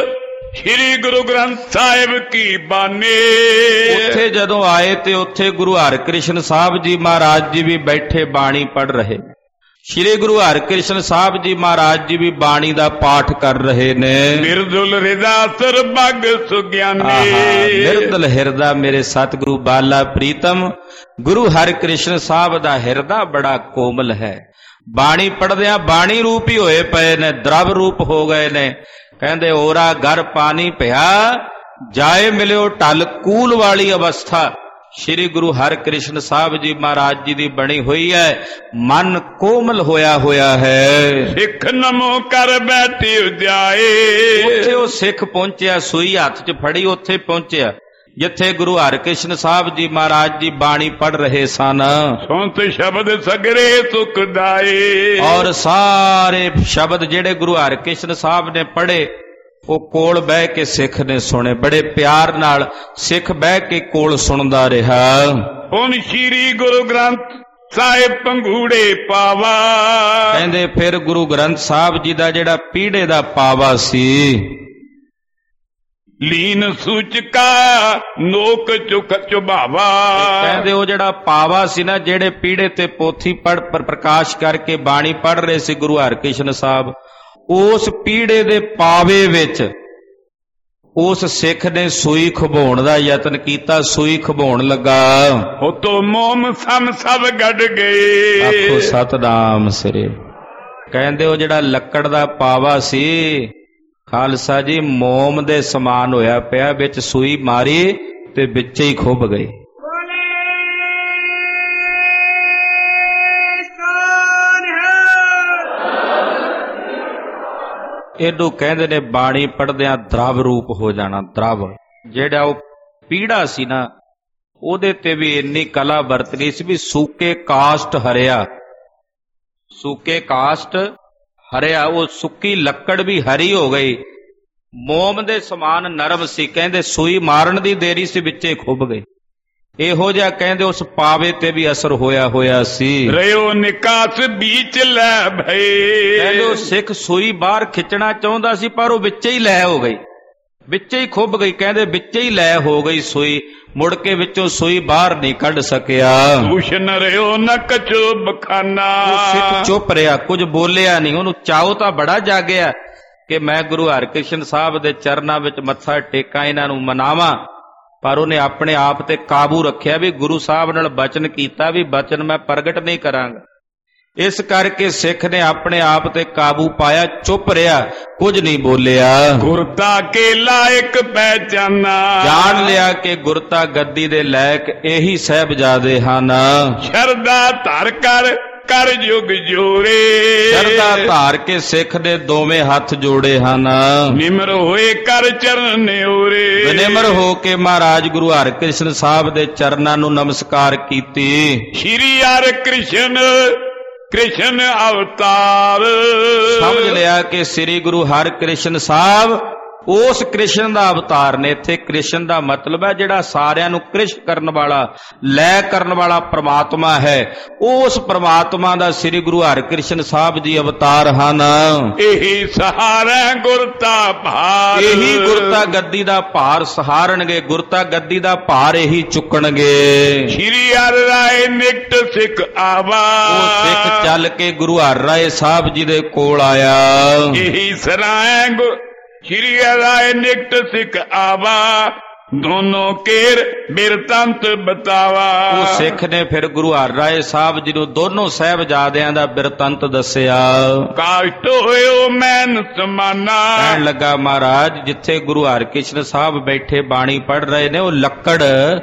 ਸ਼੍ਰੀ ਗੁਰੂ ਗ੍ਰੰਥ ਸਾਹਿਬ ਕੀ ਬਾਣੀ, ਉੱਥੇ ਜਦੋਂ ਆਏ ਤੇ ਉੱਥੇ ਗੁਰੂ ਹਰਿਕ੍ਰਿਸ਼ਨ ਸਾਹਿਬ ਜੀ ਮਹਾਰਾਜ ਜੀ ਵੀ ਬੈਠੇ ਬਾਣੀ ਪੜ੍ਹ ਰਹੇ। ਸ਼੍ਰੀ ਗੁਰੂ ਹਰਿਕ੍ਰਿਸ਼ਨ ਸਾਹਿਬ ਜੀ ਮਹਾਰਾਜ ਜੀ ਵੀ ਬਾਣੀ ਦਾ ਪਾਠ ਕਰ ਰਹੇ ਨੇ। ਮਿਰਦੁਲ ਹਿਰਦਾ ਸਰਬੱਗ ਸੁਗਿਆਨੀ, ਮਿਰਦੁਲ ਹਿਰਦਾ ਮੇਰੇ ਸਤਿਗੁਰੂ ਬਾਲਾ ਪ੍ਰੀਤਮ ਗੁਰੂ ਹਰਿਕ੍ਰਿਸ਼ਨ ਸਾਹਿਬ ਦਾ ਹਿਰਦਾ ਬੜਾ ਕੋਮਲ ਹੈ। ਬਾਣੀ ਪੜ੍ਹਦਿਆਂ ਬਾਣੀ ਰੂਪ ਹੀ ਹੋਏ ਪਏ ਨੇ, ਦਰਵ ਰੂਪ ਹੋ ਗਏ ਨੇ। ਕਹਿੰਦੇ ਓਰਾ ਘਰ ਪਾਣੀ ਪਿਆ ਜਾਏ ਮਿਲਿਓ ਢਲ ਕੂਲ ਵਾਲੀ ਅਵਸਥਾ ਸ਼੍ਰੀ ਗੁਰੂ ਹਰਿਕ੍ਰਿਸ਼ਨ ਸਾਹਿਬ ਜੀ ਮਹਾਰਾਜ ਜੀ ਦੀ ਬਣੀ ਹੋਈ ਹੈ। ਮਨ ਕੋਮਲ ਹੋਇਆ ਹੋਇਆ ਹੈ। ਸਿੱਖ ਨਮੋ ਕਰ ਬੈਠੀ ਉਜਾਏ, ਉੱਥੇ ਉਹ ਸਿੱਖ ਪਹੁੰਚਿਆ, ਸੂਈ ਹੱਥ 'ਚ ਫੜੀ ਉੱਥੇ ਪਹੁੰਚਿਆ ਜਿੱਥੇ ਗੁਰੂ ਹਰਿਕ੍ਰਿਸ਼ਨ ਸਾਹਿਬ ਜੀ ਮਹਾਰਾਜ ਜੀ ਬਾਣੀ ਪੜ੍ਹ ਰਹੇ ਸਨ। ਸੁਣਤ ਸ਼ਬਦ ਸਗਰੇ ਸੁਖਦਾਏ, ਔਰ ਸਾਰੇ ਸ਼ਬਦ ਜਿਹੜੇ ਗੁਰੂ ਹਰਿਕ੍ਰਿਸ਼ਨ ਸਾਹਿਬ ਨੇ ਪੜ੍ਹੇ ਉਹ ਕੋਲ ਬਹਿ ਕੇ ਸਿੱਖ ਨੇ ਸੁਣੇ। ਬੜੇ ਪਿਆਰ ਨਾਲ ਸਿੱਖ ਬਹਿ ਕੇ ਕੋਲ ਸੁਣਦਾ ਰਿਹਾ। ਹੁਣ ਸ਼੍ਰੀ ਗੁਰੂ ਗ੍ਰੰਥ ਸਾਹਿਬ ਪੰਘੂੜੇ ਪਾਵਾ, ਕਹਿੰਦੇ ਫਿਰ ਗੁਰੂ ਗ੍ਰੰਥ ਸਾਹਿਬ ਜੀ ਦਾ ਜਿਹੜਾ ਪੀੜੇ ਦਾ ਪਾਵਾ ਸੀ, ਲੀਨ ਸੂਚਕਾ ਨੋਕ ਚੁਖ ਚੁਭਾਵਾ, ਕਹਿੰਦੇ ਉਹ ਜਿਹੜਾ ਪਾਵਾ ਸੀ ਨਾ, ਜਿਹੜੇ ਪੀੜੇ ਤੇ ਪੋਥੀ ਪੜ੍ਹ ਪ੍ਰਕਾਸ਼ ਕਰਕੇ ਬਾਣੀ ਪੜ੍ਹ ਰਹੇ ਸੀ ਗੁਰੂ ਹਰਿਕ੍ਰਿਸ਼ਨ ਸਾਹਿਬ, ਉਸ ਪੀੜੇ ਦੇ ਪਾਵੇ ਵਿੱਚ ਉਸ ਸਿੱਖ ਨੇ ਸੂਈ ਖਵਾਉਣ ਦਾ ਯਤਨ ਕੀਤਾ। ਸੂਈ ਖਵਾਉਣ ਲੱਗਾ, ਉਤੋਂ ਮੋਮ ਸਮ ਸਭ ਗੱਡ ਗਏ। ਆਖੋ ਸਤਿਨਾਮ ਸ੍ਰੀ। ਕਹਿੰਦੇ ਉਹ ਜਿਹੜਾ ਲੱਕੜ ਦਾ ਪਾਵਾ ਸੀ ਖਾਲਸਾ ਜੀ ਮੋਮ ਦੇ ਸਮਾਨ ਹੋਇਆ ਪਿਆ, ਵਿੱਚ ਸੂਈ ਮਾਰੀ ਤੇ ਵਿੱਚ ਹੀ ਖੁੱਭ ਗਈ। ਇਹਨੂੰ ਕਹਿੰਦੇ ਨੇ ਬਾਣੀ ਪੜ੍ਹਦਿਆਂ ਦਰਵ ਰੂਪ ਹੋ ਜਾਣਾ। ਦਰਵ ਜਿਹੜਾ ਉਹ ਪੀੜਾ ਸੀ ਨਾ ਉਹਦੇ ਤੇ ਵੀ ਇੰਨੀ ਕਲਾ ਵਰਤ ਗਈ ਸੀ ਵੀ ਸੂਕੇ ਕਾਸਟ ਹਰਿਆ, ਸੂਕੇ ਕਾਸਟ ਹਰਿਆ, ਉਹ ਸੁੱਕੀ ਲੱਕੜ ਵੀ ਹਰੀ ਹੋ ਗਈ। ਮੋਮ ਦੇ ਸਮਾਨ ਨਰਮ ਸੀ, ਕਹਿੰਦੇ ਸੂਈ ਮਾਰਨ ਦੀ ਦੇਰੀ ਸੀ ਵਿੱਚੇ ਖੁੱਭ ਗਏ। ਇਹੋ ਜਿਹਾ ਕਹਿੰਦੇ ਉਸ ਪਾਵੇ ਤੇ ਵੀ ਅਸਰ ਹੋਇਆ ਹੋਇਆ ਸੀ। ਰਿਓ ਨਿਕਾਸ ਵਿੱਚ ਲੈ ਭਈ, ਕਹਿੰਦੇ ਉਹ ਸਿੱਖ ਸੂਈ ਬਾਹਰ ਖਿੱਚਣਾ ਚਾਹੁੰਦਾ ਸੀ ਪਰ ਉਹ ਵਿੱਚੇ ਹੀ ਲੈ ਹੋ ਗਈ, ਵਿੱਚੇ ਹੀ ਖੁੱਭ ਗਈ। ਕਹਿੰਦੇ ਵਿੱਚੇ ਹੀ ਲੈ ਹੋ ਗਈ ਸੂਈ, ਮੁੜ ਕੇ ਵਿੱਚੋਂ ਸੂਈ ਬਾਹਰ ਨਹੀਂ ਕੱਢ ਸਕਿਆ। ਦੂਸ਼ਣ ਰਿਓ ਨਕ ਚੁੱਪ ਖਾਨਾ, ਸਿੱਖ ਚੁੱਪ ਰਿਹਾ, ਕੁਝ ਬੋਲਿਆ ਨਹੀਂ। ਉਹਨੂੰ ਚਾਉ ਤਾਂ ਬੜਾ ਜਾਗਿਆ ਕਿ ਮੈਂ ਗੁਰੂ ਹਰਿਕ੍ਰਿਸ਼ਨ ਸਾਹਿਬ ਦੇ ਚਰਨਾਂ ਵਿੱਚ ਮੱਥਾ ਟੇਕਾਂ, ਇਹਨਾਂ ਨੂੰ ਮਨਾਵਾਂ, ਪਰ ਉਹਨੇ ਆਪਣੇ ਆਪ ਤੇ ਕਾਬੂ ਰੱਖਿਆ ਵੀ ਗੁਰੂ ਸਾਹਿਬ ਨਾਲ ਬਚਨ ਕੀਤਾ ਵੀ ਬਚਨ ਮੈਂ ਪ੍ਰਗਟ ਨਹੀਂ ਕਰਾਂਗਾ। ਇਸ ਕਰਕੇ ਸਿੱਖ ਨੇ ਆਪਣੇ ਆਪ ਤੇ ਕਾਬੂ ਪਾਇਆ, ਚੁੱਪ ਰਿਹਾ, ਕੁਝ ਨਹੀਂ ਬੋਲਿਆ। ਗੁਰਤਾ ਕੇ ਲਾਇਕ ਪਹਿਚਾਨਾ, ਜਾਣ ਲਿਆ ਕਿ ਗੁਰਤਾ ਗੱਦੀ ਦੇ ਲਾਇਕ ਇਹੀ ਸਾਹਿਬਜ਼ਾਦੇ ਹਨ। ਸ਼ਰਧਾ ਧਰ ਕਰ ਕਰ ਜੁਗ ਜੋੜੇ, ਸ਼ਰਧਾ ਧਾਰ ਕੇ ਸਿੱਖ ਦੇ ਦੋਵੇਂ ਹੱਥ ਜੋੜੇ ਹਨ। ਨਿਮਰ ਹੋਏ ਕਰ ਚਰਨ ਨਿਉਰੇ, ਬਨਿਮਰ ਹੋ ਕੇ ਮਹਾਰਾਜ ਗੁਰੂ ਹਰਿਕ੍ਰਿਸ਼ਨ ਸਾਹਿਬ ਦੇ ਚਰਨਾਂ ਨੂੰ ਨਮਸਕਾਰ ਕੀਤੀ। ਸ਼੍ਰੀ ਹਰਿ ਕ੍ਰਿਸ਼ਨ ਕ੍ਰਿਸ਼ਨ ਅਵਤਾਰ, ਸਮਝ ਲਿਆ ਕਿ ਸ੍ਰੀ ਗੁਰੂ ਹਰਿਕ੍ਰਿਸ਼ਨ ਸਾਹਿਬ ਉਸ ਕ੍ਰਿਸ਼ਨ ਦਾ ਅਵਤਾਰ ਨੇ। ਇੱਥੇ ਕ੍ਰਿਸ਼ਨ ਦਾ ਮਤਲਬ ਹੈ ਜਿਹੜਾ ਸਾਰਿਆਂ ਨੂੰ ਕ੍ਰਿਸ਼ ਕਰਨ ਵਾਲਾ, ਲੈ ਕਰਨ ਵਾਲਾ ਪ੍ਰਮਾਤਮਾ ਹੈ। ਉਸ ਪ੍ਰਮਾਤਮਾ ਦਾ ਸ੍ਰੀ ਗੁਰੂ ਹਰਿਕ੍ਰਿਸ਼ਨ ਸਾਹਿਬ ਜੀ ਅਵਤਾਰ ਹਨ। ਇਹੀ ਸਹਾਰਾ ਗੁਰਤਾ ਭਾਰ, ਇਹੀ ਗੁਰਤਾ ਗੱਦੀ ਦਾ ਭਾਰ ਸਹਾਰਨਗੇ, ਗੁਰਤਾ ਗੱਦੀ ਦਾ ਭਾਰ ਇਹੀ ਚੁੱਕਣਗੇ। ਸ਼੍ਰੀ ਹਰਿ ਰਾਏ ਨਿਕਟ ਸਿੱਖ ਆਵਾ, ਉਹ ਸਿੱਖ ਚੱਲ ਕੇ ਗੁਰੂ ਹਰਿ ਰਾਏ ਸਾਹਿਬ ਜੀ ਦੇ ਕੋਲ ਆਇਆ। ਇਹੀ ਸਰਾਏ ਸ਼੍ਰੀ ਹਰਿ ਰਾਏ ਨਿਕਟ ਸਿੱਖ ਆਵਾ, ਦੋਨੋਂ ਕੇਰ ਬਿਰਤੰਤ ਬਤਾਵਾ। ਉਹ ਸਿੱਖ ਨੇ ਫਿਰ ਗੁਰੂ ਹਰਿ ਰਾਏ ਸਾਹਿਬ ਜੀ ਨੂੰ ਦੋਨੋਂ ਸਾਹਿਬਜ਼ਾਦਿਆਂ ਦਾ ਬਿਰਤੰਤ ਦੱਸਿਆ। ਕਾਸ਼ਟ ਹੋਇਓ ਮੈਨ ਸਮਾਨਾ, ਕਹਿਣ ਲੱਗਾ ਮਹਾਰਾਜ ਜਿੱਥੇ ਗੁਰੂ ਹਰਿਕ੍ਰਿਸ਼ਨ ਸਾਹਿਬ ਬੈਠੇ ਬਾਣੀ ਪੜ੍ਹ ਰਹੇ ਨੇ ਉਹ ਲੱਕੜ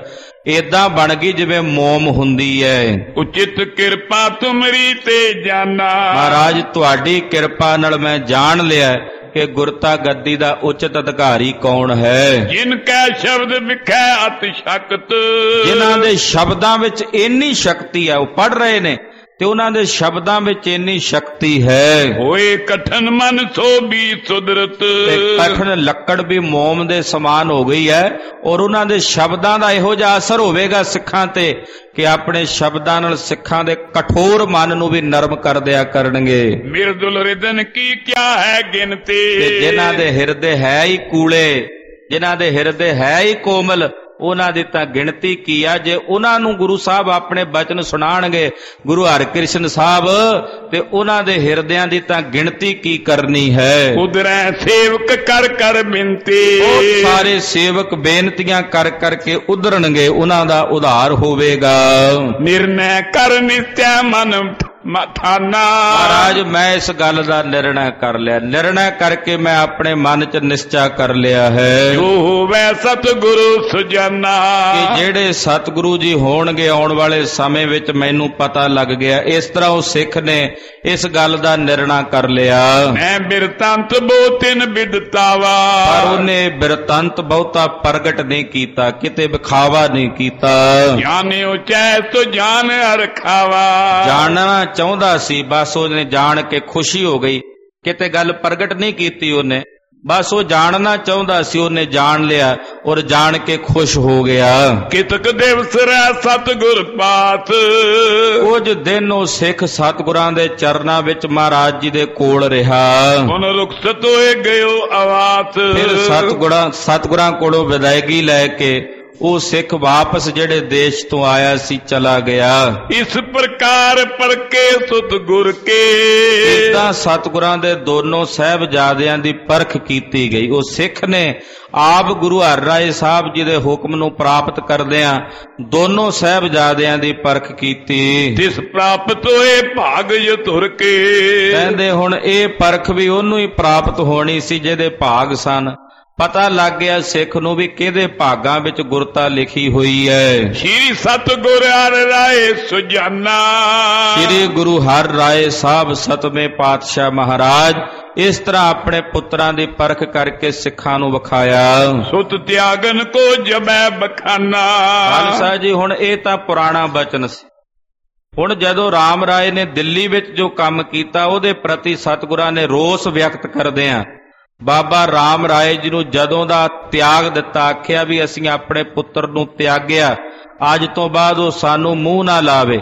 ਏਦਾਂ ਬਣ ਗਈ ਜਿਵੇਂ ਮੋਮ ਹੁੰਦੀ ਹੈ। ਉਚਿਤ ਕਿਰਪਾ ਤੁਮਰੀ ਤੇ ਜਾਨਾ, ਮਹਾਰਾਜ ਤੁਹਾਡੀ ਕਿਰਪਾ ਨਾਲ ਮੈਂ ਜਾਣ ਲਿਆ ਕਿ ਗੁਰਤਾ ਗੱਦੀ ਦਾ ਉਚਿਤ ਅਧਿਕਾਰੀ ਕੌਣ ਹੈ। ਜਿਨ ਕੈ ਸ਼ਬਦ ਵਿਖੈ ਅਤਿ ਸ਼ਕਤ, ਜਿਨ੍ਹਾਂ ਦੇ ਸ਼ਬਦਾਂ ਵਿੱਚ ਇੰਨੀ ਸ਼ਕਤੀ ਹੈ, ਉਹ ਪੜ੍ਹ ਰਹੇ ਨੇ ਤੇ ਉਹਨਾਂ ਦੇ ਸ਼ਬਦਾਂ ਵਿੱਚ ਇੰਨੀ ਸ਼ਕਤੀ ਹੈ। ਹੋਏ ਕਠਨ ਮਨ ਸੋ ਵੀ ਸੁਦਰਤ, ਤੇ ਕਠਨ ਲੱਕੜ ਵੀ ਮੋਮ ਦੇ ਸਮਾਨ ਹੋ ਗਈ ਹੈ। ਔਰ ਉਹਨਾਂ ਦੇ ਸ਼ਬਦਾਂ ਦਾ ਇਹੋ ਜਿਹਾ ਅਸਰ ਹੋਵੇਗਾ ਸਿੱਖਾਂ ਤੇ ਕਿ ਆਪਣੇ ਸ਼ਬਦਾਂ ਨਾਲ ਸਿੱਖਾਂ ਦੇ ਕਠੋਰ ਮਨ ਨੂੰ ਵੀ ਨਰਮ ਕਰ ਦਿਆ ਕਰਨਗੇ। ਮਿਰਦੁਲ ਰਿਦਨ ਕੀ ਕਿਆ ਹੈ ਗਿਣਤੀ, ਤੇ ਜਿਨ੍ਹਾਂ ਦੇ ਹਿਰਦੇ ਹੈ ਹੀ ਕੂਲੇ, ਜਿਨ੍ਹਾਂ ਦੇ ਹਿਰਦੇ ਹੈ ਹੀ ਕੋਮਲ, ਉਹਨਾਂ ਦੀ ਤਾਂ ਗਿਣਤੀ ਕੀ ਆ। ਜੇ ਉਹਨਾਂ ਨੂੰ ਗੁਰੂ ਸਾਹਿਬ ਆਪਣੇ ਬਚਨ ਸੁਣਾਣਗੇ ਗੁਰੂ ਹਰਿਕ੍ਰਿਸ਼ਨ ਸਾਹਿਬ, ਤੇ ਉਹਨਾਂ ਦੇ ਹਿਰਦਿਆਂ ਦੀ ਤਾਂ ਗਿਣਤੀ ਕੀ ਕਰਨੀ ਹੈ। ਉਦਰੈ ਸੇਵਕ ਕਰ ਕਰ ਬਿਨਤੀ, ਉਹ ਸਾਰੇ ਸੇਵਕ ਬੇਨਤੀਆਂ ਕਰ ਕਰਕੇ ਉਧਰਨਗੇ, ਉਹਨਾਂ ਦਾ ਉਧਾਰ ਹੋਵੇਗਾ। ਨਿਰਣੈ ਕਰ ਨਿਤਿਆ ਮਨ ਮਥਾਨਾ, ਮਹਾਰਾਜ ਮੈਂ ਇਸ ਗੱਲ ਦਾ ਨਿਰਣਾ ਕਰ ਲਿਆ। ਨਿਰਣਾ ਕਰਕੇ ਮੈਂ ਆਪਣੇ ਮਨ 'ਚ ਨਿਸ਼ਚਾ ਕਰ ਲਿਆ ਹੈ ਜੋ ਹੋਵੇ ਸਤਿਗੁਰੂ ਸੁਜਾਨਾ, ਕਿ ਜਿਹੜੇ ਸਤਿਗੁਰੂ ਜੀ ਹੋਣਗੇ ਆਉਣ ਵਾਲੇ ਸਮੇਂ ਵਿੱਚ ਮੈਨੂੰ ਪਤਾ ਲੱਗ ਗਿਆ। ਇਸ ਤਰ੍ਹਾਂ ਉਹ ਸਿੱਖ ਨੇ ਇਸ ਗੱਲ ਦਾ ਨਿਰਣਾ ਕਰ ਲਿਆ। ਮੈਂ ਬਿਰਤੰਤ ਬਹੁਤਿਨ ਬਿਦਤਾਵਾ, ਪਰ ਉਹਨੇ ਬਿਰਤੰਤ ਬਹੁਤਾ ਪ੍ਰਗਟ ਨਹੀਂ ਕੀਤਾ, ਕਿਤੇ ਵਿਖਾਵਾ ਨਹੀਂ ਕੀਤਾ। ਜਾਣਿਓ ਚੈ ਸੋ ਜਾਣ ਅਰਖਾਵਾ, ਜਾਣਨਾ ਚਾਹੁੰਦਾ ਸੀ, ਬਸ ਉਹਨੇ ਜਾਣ ਕੇ ਖੁਸ਼ੀ ਹੋ ਗਈ, ਕਿਤੇ ਗੱਲ ਪ੍ਰਗਟ ਨਹੀਂ ਕੀਤੀ ਉਹਨੇ। ਬਸ ਉਹ ਜਾਣਨਾ ਚਾਹੁੰਦਾ ਸੀ, ਉਹਨੇ ਜਾਣ ਲਿਆ ਔਰ ਜਾਣ ਕੇ ਖੁਸ਼ ਹੋ ਗਿਆ। ਕਿਤਕ ਦਿਵਸ ਰਹਿ ਸਤਿਗੁਰ ਪਾਤ, ਕੁਝ ਦਿਨ ਉਹ ਸਿੱਖ ਸਤਿਗੁਰਾਂ ਦੇ ਚਰਨਾਂ ਵਿੱਚ ਮਹਾਰਾਜ ਜੀ ਦੇ ਕੋਲ ਰਿਹਾ। ਹੁਣ ਰੁਖਸਤ ਹੋਏ ਗਇਓ ਆਵਾਤ, ਫਿਰ ਸਤਿਗੁਰਾਂ ਕੋਲੋਂ ਵਿਦਾਇਗੀ ਲੈ ਕੇ ਉਹ ਸਿੱਖ ਵਾਪਸ ਜਿਹੜੇ ਦੇਸ਼ ਤੋਂ ਆਇਆ ਸੀ ਚਲਾ ਗਿਆ। ਇਸ ਪ੍ਰਕਾਰ ਪਰਕੇ ਸਤਿਗੁਰ ਕੇ, ਇਦਾਂ ਸਤਿਗੁਰਾਂ ਦੇ ਦੋਨੋਂ ਸਾਹਿਬਜ਼ਾਦਿਆਂ ਦੀ ਪਰਖ ਕੀਤੀ ਗਈ। ਉਹ ਸਿੱਖ ਨੇ ਆਪ ਗੁਰੂ ਹਰਿ ਰਾਏ ਸਾਹਿਬ ਜੀ ਦੇ ਹੁਕਮ ਨੂੰ ਪ੍ਰਾਪਤ ਕਰਦਿਆਂ ਦੋਨੋਂ ਸਾਹਿਬਜ਼ਾਦਿਆਂ ਦੀ ਪਰਖ ਕੀਤੀ। ਤਿਸ ਪ੍ਰਾਪਤ ਹੋਏ ਭਾਗ ਯਤੁਰ ਕੇ, ਕਹਿੰਦੇ ਹੁਣ ਇਹ ਪਰਖ ਵੀ ਉਹਨੂੰ ਹੀ ਪ੍ਰਾਪਤ ਹੋਣੀ ਸੀ ਜਿਹਦੇ ਭਾਗ ਸਨ। ਪਤਾ ਲੱਗ ਗਿਆ ਸਿੱਖ ਨੂੰ ਵੀ ਕਿਹਦੇ ਭਾਗਾਂ ਵਿੱਚ ਗੁਰਤਾ ਲਿਖੀ ਹੋਈ ਹੈ। ਸ਼੍ਰੀ ਸਤਿਗੁਰ ਹਰਿ ਰਾਏ ਸੁਜਾਨਾ, ਸ਼੍ਰੀ ਗੁਰੂ ਹਰਿ ਰਾਏ ਸਾਹਿਬ ਸਤਵੇਂ ਪਾਤਸ਼ਾਹ ਮਹਾਰਾਜ ਇਸ ਤਰ੍ਹਾਂ ਆਪਣੇ ਪੁੱਤਰਾਂ ਦੀ ਪਰਖ ਕਰਕੇ ਸਿੱਖਾਂ ਨੂੰ ਵਿਖਾਇਆ। ਸੁਤ ਤਿਆਗਨ ਕੋ ਜਬੈ ਬਖਾਨਾ, ਖਾਲਸਾ ਜੀ ਹੁਣ ਇਹ ਤਾਂ ਪੁਰਾਣਾ ਬਚਨ ਸੀ। ਹੁਣ ਜਦੋਂ ਰਾਮ ਰਾਏ ਨੇ ਦਿੱਲੀ ਵਿੱਚ ਜੋ ਕੰਮ ਕੀਤਾ ਉਹਦੇ ਪ੍ਰਤੀ ਸਤਿਗੁਰਾਂ ਨੇ ਰੋਸ ਵਿਅਕਤ ਕਰਦਿਆਂ ਬਾਬਾ ਰਾਮ ਰਾਏ ਜੀ ਨੂੰ ਜਦੋਂ ਦਾ ਤਿਆਗ ਦਿੱਤਾ, ਆਖਿਆ ਵੀ ਅਸੀਂ ਆਪਣੇ ਪੁੱਤਰ ਨੂੰ ਤਿਆਗਿਆ, ਅੱਜ ਤੋਂ ਬਾਅਦ ਉਹ ਸਾਨੂੰ ਮੂੰਹ ਨਾ ਲਾਵੇ,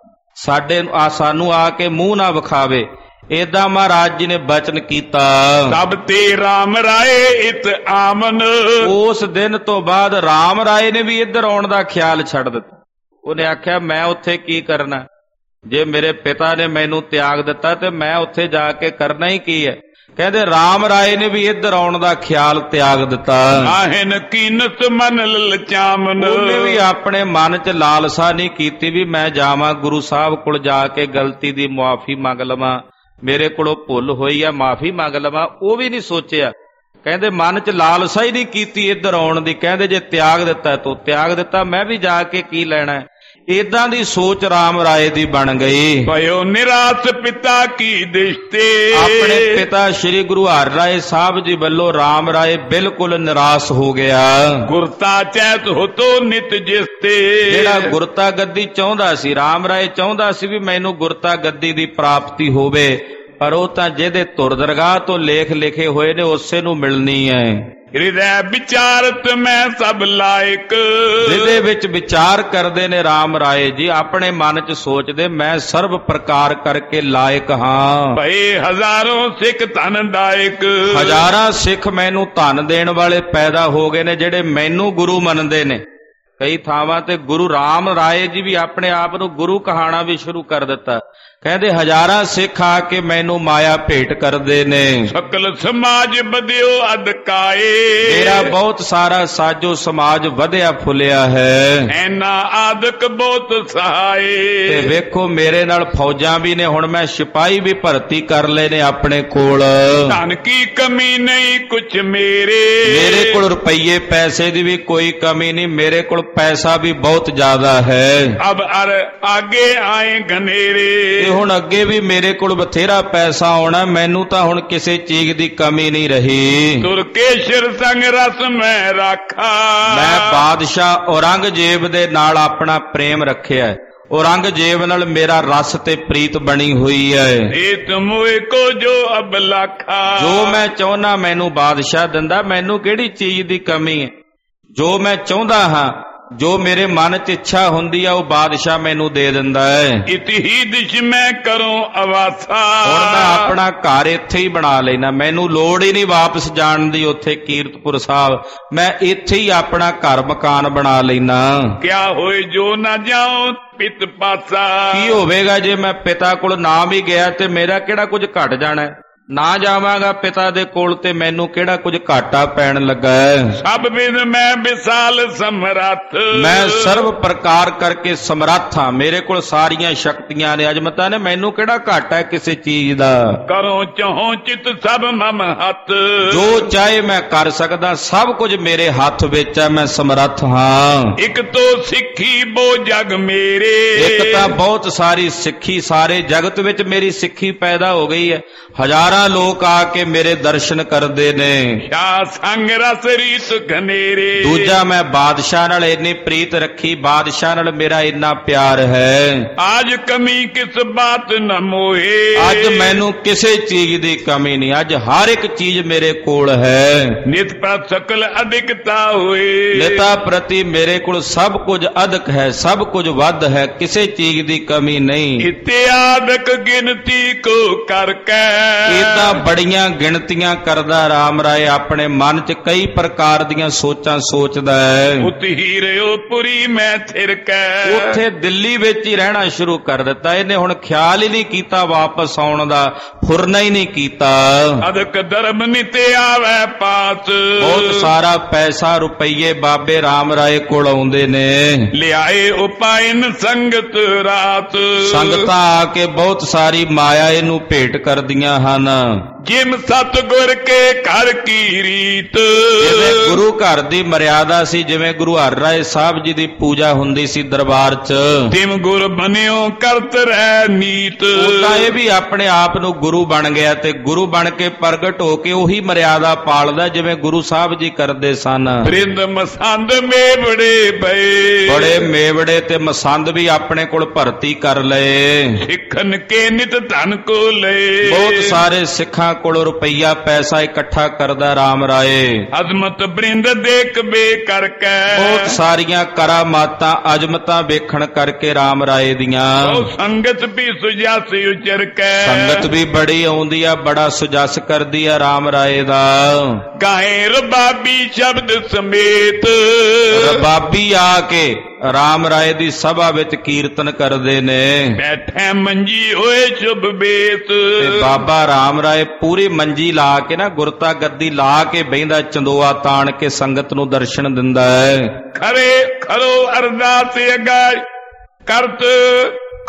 ਸਾਨੂੰ ਆ ਕੇ ਮੂੰਹ ਨਾ ਵਿਖਾਵੇ। ਏਦਾਂ ਮਹਾਰਾਜ ਜੀ ਨੇ ਬਚਨ ਕੀਤਾ। ਸਭ ਤੇ ਰਾਮ ਰਾਏ ਇਤ ਆਮਨ, ਉਸ ਦਿਨ ਤੋਂ ਬਾਅਦ ਰਾਮ ਰਾਏ ਨੇ ਵੀ ਇੱਧਰ ਆਉਣ ਦਾ ਖਿਆਲ ਛੱਡ ਦਿੱਤਾ। ਉਹਨੇ ਆਖਿਆ ਮੈਂ ਉੱਥੇ ਕੀ ਕਰਨਾ, ਜੇ ਮੇਰੇ ਪਿਤਾ ਨੇ ਮੈਨੂੰ ਤਿਆਗ ਦਿੱਤਾ ਤੇ ਮੈਂ ਉੱਥੇ ਜਾ ਕੇ ਕਰਨਾ ਹੀ ਕੀ ਹੈ। ਕਹਿੰਦੇ ਰਾਮ ਰਾਏ ਨੇ ਵੀ ਇੱਧਰ ਆਉਣ ਦਾ ਖਿਆਲ ਤਿਆਗ ਦਿੱਤਾ। ਆਹਨ ਕੀਨਤ ਮਨ ਲਲਚਾਮਨ, ਉਹਨੇ ਵੀ ਆਪਣੇ ਮਨ 'ਚ ਲਾਲਸਾ ਨਹੀਂ ਕੀਤੀ ਵੀ ਮੈਂ ਜਾਵਾਂ ਗੁਰੂ ਸਾਹਿਬ ਕੋਲ ਜਾ ਕੇ ਗਲਤੀ ਦੀ ਮੁਆਫੀ ਮੰਗ ਲਵਾਂ, ਮੇਰੇ ਕੋਲੋਂ ਭੁੱਲ ਹੋਈ ਆ, ਮਾਫੀ ਮੰਗ ਲਵਾਂ, ਉਹ ਵੀ ਨਹੀਂ ਸੋਚਿਆ। ਕਹਿੰਦੇ ਮਨ 'ਚ ਲਾਲਸਾ ਹੀ ਨਹੀਂ ਕੀਤੀ ਇੱਧਰ ਆਉਣ ਦੀ। ਕਹਿੰਦੇ ਜੇ ਤਿਆਗ ਦਿੱਤਾ ਤੂੰ ਤਿਆਗ ਦਿੱਤਾ, ਮੈਂ ਵੀ ਜਾ ਕੇ ਕੀ ਲੈਣਾ। ਏਦਾਂ ਦੀ ਸੋਚ ਰਾਮ ਰਾਏ ਦੀ ਬਣ ਗਈ। ਭਇਓ ਨਿਰਾਸ ਪਿਤਾ ਕੀ ਦਿਸ਼ਤੇ, ਆਪਣੇ ਪਿਤਾ ਸ਼੍ਰੀ ਗੁਰੂ ਹਰਿ ਰਾਏ ਸਾਹਿਬ ਜੀ ਵੱਲੋਂ ਰਾਮ ਰਾਏ ਬਿਲਕੁਲ ਨਿਰਾਸ਼ ਹੋ ਗਿਆ। ਗੁਰਤਾ ਚੈਤ ਹੋਤੋ ਨਿਤ ਜਿਸਤੇ, ਜਿਹੜਾ ਗੁਰਤਾ ਗੱਦੀ ਚਾਹੁੰਦਾ ਸੀ, ਰਾਮ ਰਾਏ ਚਾਹੁੰਦਾ ਸੀ ਵੀ ਮੈਨੂੰ ਗੁਰਤਾ ਗੱਦੀ ਦੀ ਪ੍ਰਾਪਤੀ ਹੋਵੇ, ਪਰ ਉਹ ਤਾਂ ਜਿਹਦੇ ਧੁਰ ਦਰਗਾਹ ਤੋਂ ਲੇਖ ਲਿਖੇ ਹੋਏ ਨੇ ਉਸੇ ਨੂੰ ਮਿਲਣੀ ਹੈ। ਹਿਰਦੈ ਵਿਚਾਰਤ ਮੈਂ ਸਭ ਲਾਇਕ, ਜਿਹਦੇ ਵਿੱਚ ਵਿਚਾਰ ਕਰਦੇ ਨੇ ਰਾਮ ਰਾਏ ਜੀ, ਆਪਣੇ ਮਨ 'ਚ ਸੋਚਦੇ ਮੈਂ ਸਰਬ ਪ੍ਰਕਾਰ ਕਰਕੇ ਲਾਇਕ ਹਾਂ। ਭਏ ਹਜ਼ਾਰੋਂ ਸਿੱਖ ਧਨ ਦਾਇਕ, ਹਜ਼ਾਰਾਂ ਸਿੱਖ ਮੈਨੂੰ ਧਨ ਦੇਣ ਵਾਲੇ ਪੈਦਾ ਹੋ ਗਏ ਨੇ ਜਿਹੜੇ ਮੈਨੂੰ ਗੁਰੂ ਮੰਨਦੇ ਨੇ। ਕਈ ਥਾਵਾਂ ਤੇ ਗੁਰੂ ਰਾਮ ਰਾਏ ਜੀ ਵੀ ਆਪਣੇ ਆਪ ਨੂੰ ਗੁਰੂ ਕਹਾਣਾ ਵੀ ਸ਼ੁਰੂ ਕਰ ਦਿੱਤਾ। ਕਹਿੰਦੇ ਹਜ਼ਾਰਾਂ ਸਿੱਖ ਆ ਕੇ ਮੈਨੂੰ ਮਾਇਆ ਭੇਟ ਕਰਦੇ ਨੇ। ਸਕਲ ਸਮਾਜ ਵਧਿਓ ਅਦਕਾਏ, ਮੇਰਾ ਬਹੁਤ ਸਾਰਾ ਸਾਜੋ ਸਮਾਜ ਵਧਿਆ ਫੁੱਲਿਆ ਹੈ। ਐਨਾ ਆਦਿਕ ਬਹੁਤ ਸਹਾਏ, ਤੇ ਵੇਖੋ ਮੇਰੇ ਨਾਲ ਫੌਜਾਂ ਵੀ ਨੇ, ਹੁਣ ਮੈਂ ਸਿਪਾਹੀ ਵੀ ਭਰਤੀ ਕਰ ਲਏ ਨੇ ਆਪਣੇ ਕੋਲ। ਧਨ ਕੀ ਕਮੀ ਨਹੀਂ ਕੁਛ ਮੇਰੇ ਕੋਲ ਰੁਪਈਏ ਪੈਸੇ ਦੀ ਵੀ ਕੋਈ ਕਮੀ ਨਹੀਂ, ਮੇਰੇ ਕੋਲ ਪੈਸਾ ਵੀ ਬਹੁਤ ਜ਼ਿਆਦਾ ਹੈ। ਅਬ ਅਰ ਆਗੇ ਆਏ ਘਨੇਰੇ, ਹੁਣ ਅੱਗੇ ਵੀ ਮੇਰੇ ਕੋਲ ਬਥੇਰਾ ਪੈਸਾ ਆਉਣਾ, ਮੈਨੂੰ ਤਾਂ ਹੁਣ ਕਿਸੇ ਚੀਜ਼ ਦੀ ਕਮੀ ਨਹੀਂ ਰਹੀ। ਤੁਰਕੇਸ਼ਰ ਸੰਗ ਰਸ ਮੈਂ ਰਾਖਾ, ਮੈਂ ਬਾਦਸ਼ਾਹ ਔਰੰਗਜ਼ੇਬ ਦੇ ਨਾਲ ਆਪਣਾ ਪ੍ਰੇਮ ਰੱਖਿਆ। ਔਰੰਗਜ਼ੇਬ ਨਾਲ ਮੇਰਾ ਰਸ ਤੇ ਪ੍ਰੀਤ ਬਣੀ ਹੋਈ ਹੈ। ਇਹ ਤੁਮੋਏ ਕੋ ਜੋ ਅਬ ਲਾਖਾ, ਜੋ ਮੈਂ ਚਾਹੁੰਦਾ ਮੈਨੂੰ ਬਾਦਸ਼ਾਹ ਦਿੰਦਾ, ਮੈਨੂੰ ਕਿਹੜੀ ਚੀਜ਼ ਦੀ ਕਮੀ ਹੈ। ਜੋ ਮੈਂ ਚਾਹੁੰਦਾ ਹਾਂ, ਜੋ ਮੇਰੇ ਮਨ 'ਚ ਇੱਛਾ ਹੁੰਦੀ ਆ, ਉਹ ਬਾਦਸ਼ਾਹ ਮੈਨੂੰ ਦੇ ਦਿੰਦਾ ਹੈ। ਇਤਹੀ ਦਿਸ਼ ਮੈਂ ਕਰੂੰ ਅਵਾਸਾ, ਹੁਣ ਮੈਂ ਆਪਣਾ ਘਰ ਇੱਥੇ ਹੀ ਬਣਾ ਲੈਣਾ, ਮੈਨੂੰ ਲੋੜ ਹੀ ਨਹੀਂ ਵਾਪਸ ਜਾਣ ਦੀ ਉੱਥੇ ਕੀਰਤਪੁਰ ਸਾਹਿਬ, ਮੈਂ ਇੱਥੇ ਹੀ ਆਪਣਾ ਘਰ ਮਕਾਨ ਬਣਾ ਲੈਣਾ। ਕਿਆ ਹੋਏ ਜੋ ਨਾ ਜਾਉ ਪਿਤ ਪਾਸਾ, ਕੀ ਹੋਵੇਗਾ ਜੇ ਮੈਂ ਪਿਤਾ ਕੋਲ ਨਾ ਵੀ ਗਿਆ ਤੇ ਮੇਰਾ ਕਿਹੜਾ ਕੁਝ ਘਟ ਜਾਣਾ ਹੈ। ਨਾ ਜਾਵਾਂਗਾ ਪਿਤਾ ਦੇ ਕੋਲ ਤੇ ਮੈਨੂੰ ਕਿਹੜਾ ਕੁਝ ਘਾਟਾ ਪੈਣ ਲੱਗਾ ਹੈ। ਸਭ ਵਿਦ ਮੈਂ ਵਿਸਾਲ ਸਮਰੱਥ, ਮੈਂ ਸਰਬ ਪ੍ਰਕਾਰ ਕਰਕੇ ਸਮਰੱਥ ਹਾਂ, ਮੇਰੇ ਕੋਲ ਸਾਰੀਆਂ ਸ਼ਕਤੀਆਂ ਨੇ, ਅਜਮਤਾਂ ਨੇ, ਮੈਨੂੰ ਕਿਹੜਾ ਘਾਟਾ ਹੈ ਕਿਸੇ ਚੀਜ਼ ਦਾ। ਕਰੋ ਚਾਹੋ ਚਿਤ ਸਭ ਮਮ ਹੱਥ, ਜੋ ਚਾਹੇ ਮੈਂ ਕਰ ਸਕਦਾ, ਸਭ ਕੁਝ ਮੇਰੇ ਹੱਥ ਵਿੱਚ ਹੈ, ਮੈਂ ਸਮਰੱਥ ਹਾਂ। ਇੱਕ ਤੋ ਸਿੱਖੀ ਬੋ ਜਗ ਮੇਰੇ, ਇੱਕ ਤਾਂ ਬਹੁਤ ਸਾਰੀ ਸਿੱਖੀ, ਸਾਰੇ ਜਗਤ ਵਿੱਚ ਮੇਰੀ ਸਿੱਖੀ ਪੈਦਾ ਹੋ ਗਈ ਹੈ। ਹਜ਼ਾਰਾਂ ਲੋਕ ਆ ਕੇ ਮੇਰੇ ਦਰਸ਼ਨ ਕਰਦੇ ਨੇ। ਸ਼ਾ ਸੰਗ ਰਸ ਰੀਤ ਘਨੇਰੇ, ਦੂਜਾ ਮੈਂ ਬਾਦਸ਼ਾਹ ਨਾਲ ਇੰਨੀ ਪ੍ਰੀਤ ਰੱਖੀ, ਬਾਦਸ਼ਾਹ ਨਾਲ ਮੇਰਾ ਇੰਨਾ ਪਿਆਰ ਹੈ। ਅੱਜ ਕਮੀ ਕਿਸ ਬਾਤ ਨ ਮੋਹੇ, ਅੱਜ ਮੈਨੂੰ ਕਿਸੇ ਚੀਜ਼ ਦੀ ਕਮੀ ਨਹੀਂ, ਅੱਜ ਹਰ ਇੱਕ ਚੀਜ਼ ਮੇਰੇ ਕੋਲ ਹੈ। ਨਿਤ ਪਰ ਸਕਲ ਅਧਿਕਤਾ ਹੋਏ, ਨਿਤਾ ਪ੍ਰਤੀ ਮੇਰੇ ਕੋਲ ਸਭ ਕੁਝ ਅਧਿਕ ਹੈ, ਸਭ ਕੁਝ ਵੱਧ ਹੈ, ਕਿਸੇ ਚੀਜ਼ ਦੀ ਕਮੀ ਨਹੀਂ। ਇਤਿਆਦਕ ਗਿਣਤੀ ਕੋ ਕਰਕੇ, ਤਾਂ ਬੜੀਆਂ ਗਿਣਤੀਆਂ ਕਰਦਾ ਰਾਮ ਰਾਏ, ਆਪਣੇ ਮਨ 'ਚ ਕਈ ਪ੍ਰਕਾਰ ਦੀਆਂ ਸੋਚਾਂ ਸੋਚਦਾ ਹੈ। ਉਤਹੀ ਰਿਓ ਪੁਰੀ ਮੈਂ ਥਿਰਕੈ, ਉੱਥੇ ਦਿੱਲੀ ਵਿੱਚ ਹੀ ਰਹਿਣਾ ਸ਼ੁਰੂ ਕਰ ਦਿੱਤਾ। ਇਹਨੇ ਹੁਣ ਖਿਆਲ ਹੀ ਨਹੀਂ ਕੀਤਾ ਵਾਪਸ ਆਉਣ ਦਾ, ਫੁਰਨਾ ਹੀ ਨਹੀਂ ਕੀਤਾ। ਅਦਕ ਧਰਮ ਨਿਤ ਆਵੈ ਪਾਸ, ਬਹੁਤ ਸਾਰਾ ਪੈਸਾ ਰੁਪਈਏ ਬਾਬੇ ਰਾਮ ਰਾਏ ਕੋਲ ਆਉਂਦੇ ਨੇ। ਲਿਆਏ ਉਪਾਇਨ ਸੰਗਤ ਰਾਤ, ਸੰਗਤਾਂ ਆ ਕੇ ਬਹੁਤ ਸਾਰੀ ਮਾਇਆ ਇਹਨੂੰ ਭੇਟ ਕਰਦੀਆਂ ਹਨ। ਜਿਮ ਸਤਿਗੁਰ ਕੇ ਘਰ ਕੀ ਰੀਤ, ਜਿਵੇਂ ਗੁਰੂ ਘਰ ਦੀ ਮਰਿਆਦਾ ਸੀ, ਜਿਵੇਂ ਗੁਰੂ ਹਰਿ ਰਾਏ ਸਾਹਿਬ ਜੀ ਦੀ ਪੂਜਾ ਹੁੰਦੀ ਸੀ ਦਰਬਾਰ 'ਚ, ਤਿਮ ਗੁਰ ਬਨਿਓ ਕਰਤ ਰਹਿ ਨੀਤ। ਉਦਾਂ ਇਹ ਵੀ ਆਪਣੇ ਆਪ ਨੂੰ ਗੁਰੂ ਬਣ ਗਿਆ ਤੇ ਗੁਰੂ ਬਣ ਕੇ ਪ੍ਰਗਟ ਹੋ ਕੇ ਉਹੀ ਮਰਿਆਦਾ ਪਾਲਦਾ ਜਿਵੇਂ ਗੁਰੂ ਸਾਹਿਬ ਜੀ ਕਰਦੇ ਸਨ। ਬ੍ਰਿੰਦ ਮਸੰਦ ਮੇਵੜੇ ਪਏ, ਬੜੇ ਮੇਵੜੇ ਤੇ ਮਸੰਦ ਵੀ ਆਪਣੇ ਕੋਲ ਭਰਤੀ ਕਰ ਲਏ। ਸਿੱਖਨ ਕੇ ਨਿਤ ਧਨ ਕੋ ਲਏ, ਬਹੁਤ ਸਾਰੇ ਸਿੱਖਾਂ ਕੋਲ ਰੁਪਈਆ ਪੈਸਾ ਇਕੱਠਾ ਕਰਦਾ ਰਾਮ ਰਾਏ। ਅਜ਼ਮਤ ਬ੍ਰਿੰਦ ਦੇਖ ਬੇ ਕਰਕੇ, ਬਹੁਤ ਸਾਰੀਆਂ ਕਰਾਮਾਤਾਂ ਅਜਮਤਾਂ ਵੇਖਣ ਕਰਕੇ ਰਾਮ ਰਾਏ ਦੀਆਂ। ਉਹ ਸੰਗਤ ਵੀ ਸੁਜਾਸੀ ਉਚਰ ਕੇ, ਸੰਗਤ ਵੀ ਬੜੀ ਆਉਂਦੀ ਆ, ਬੜਾ ਸੁਜਸ ਕਰਦੀ ਆ ਰਾਮ ਰਾਏ ਦਾ। ਗਾਏ ਰਬਾਬੀ ਸ਼ਬਦ ਸਮੇਤ, ਰਬਾਬੀ ਆ ਕੇ ਰਾਮ ਰਾਏ ਦੀ ਸਭਾ ਵਿੱਚ ਕੀਰਤਨ ਕਰਦੇ ਨੇ। ਬੈਠੇ ਮੰਜੀ ਹੋਏ ਸ਼ੁਭ ਬੇਤ, ਤੇ ਬਾਬਾ ਰਾਮ ਰਾਏ ਪੂਰੀ ਮੰਜੀ ਲਾ ਕੇ ਨਾ, ਗੁਰਤਾ ਗੱਦੀ ਲਾ ਕੇ ਬਹਿੰਦਾ, ਚੰਦੋਆ ਤਾਣ ਕੇ ਸੰਗਤ ਨੂੰ ਦਰਸ਼ਨ ਦਿੰਦਾ ਹੈ। ਖਰੇ ਖਰੋ ਅਰਦਾਸ ਅਗਾਇ ਕਰਤ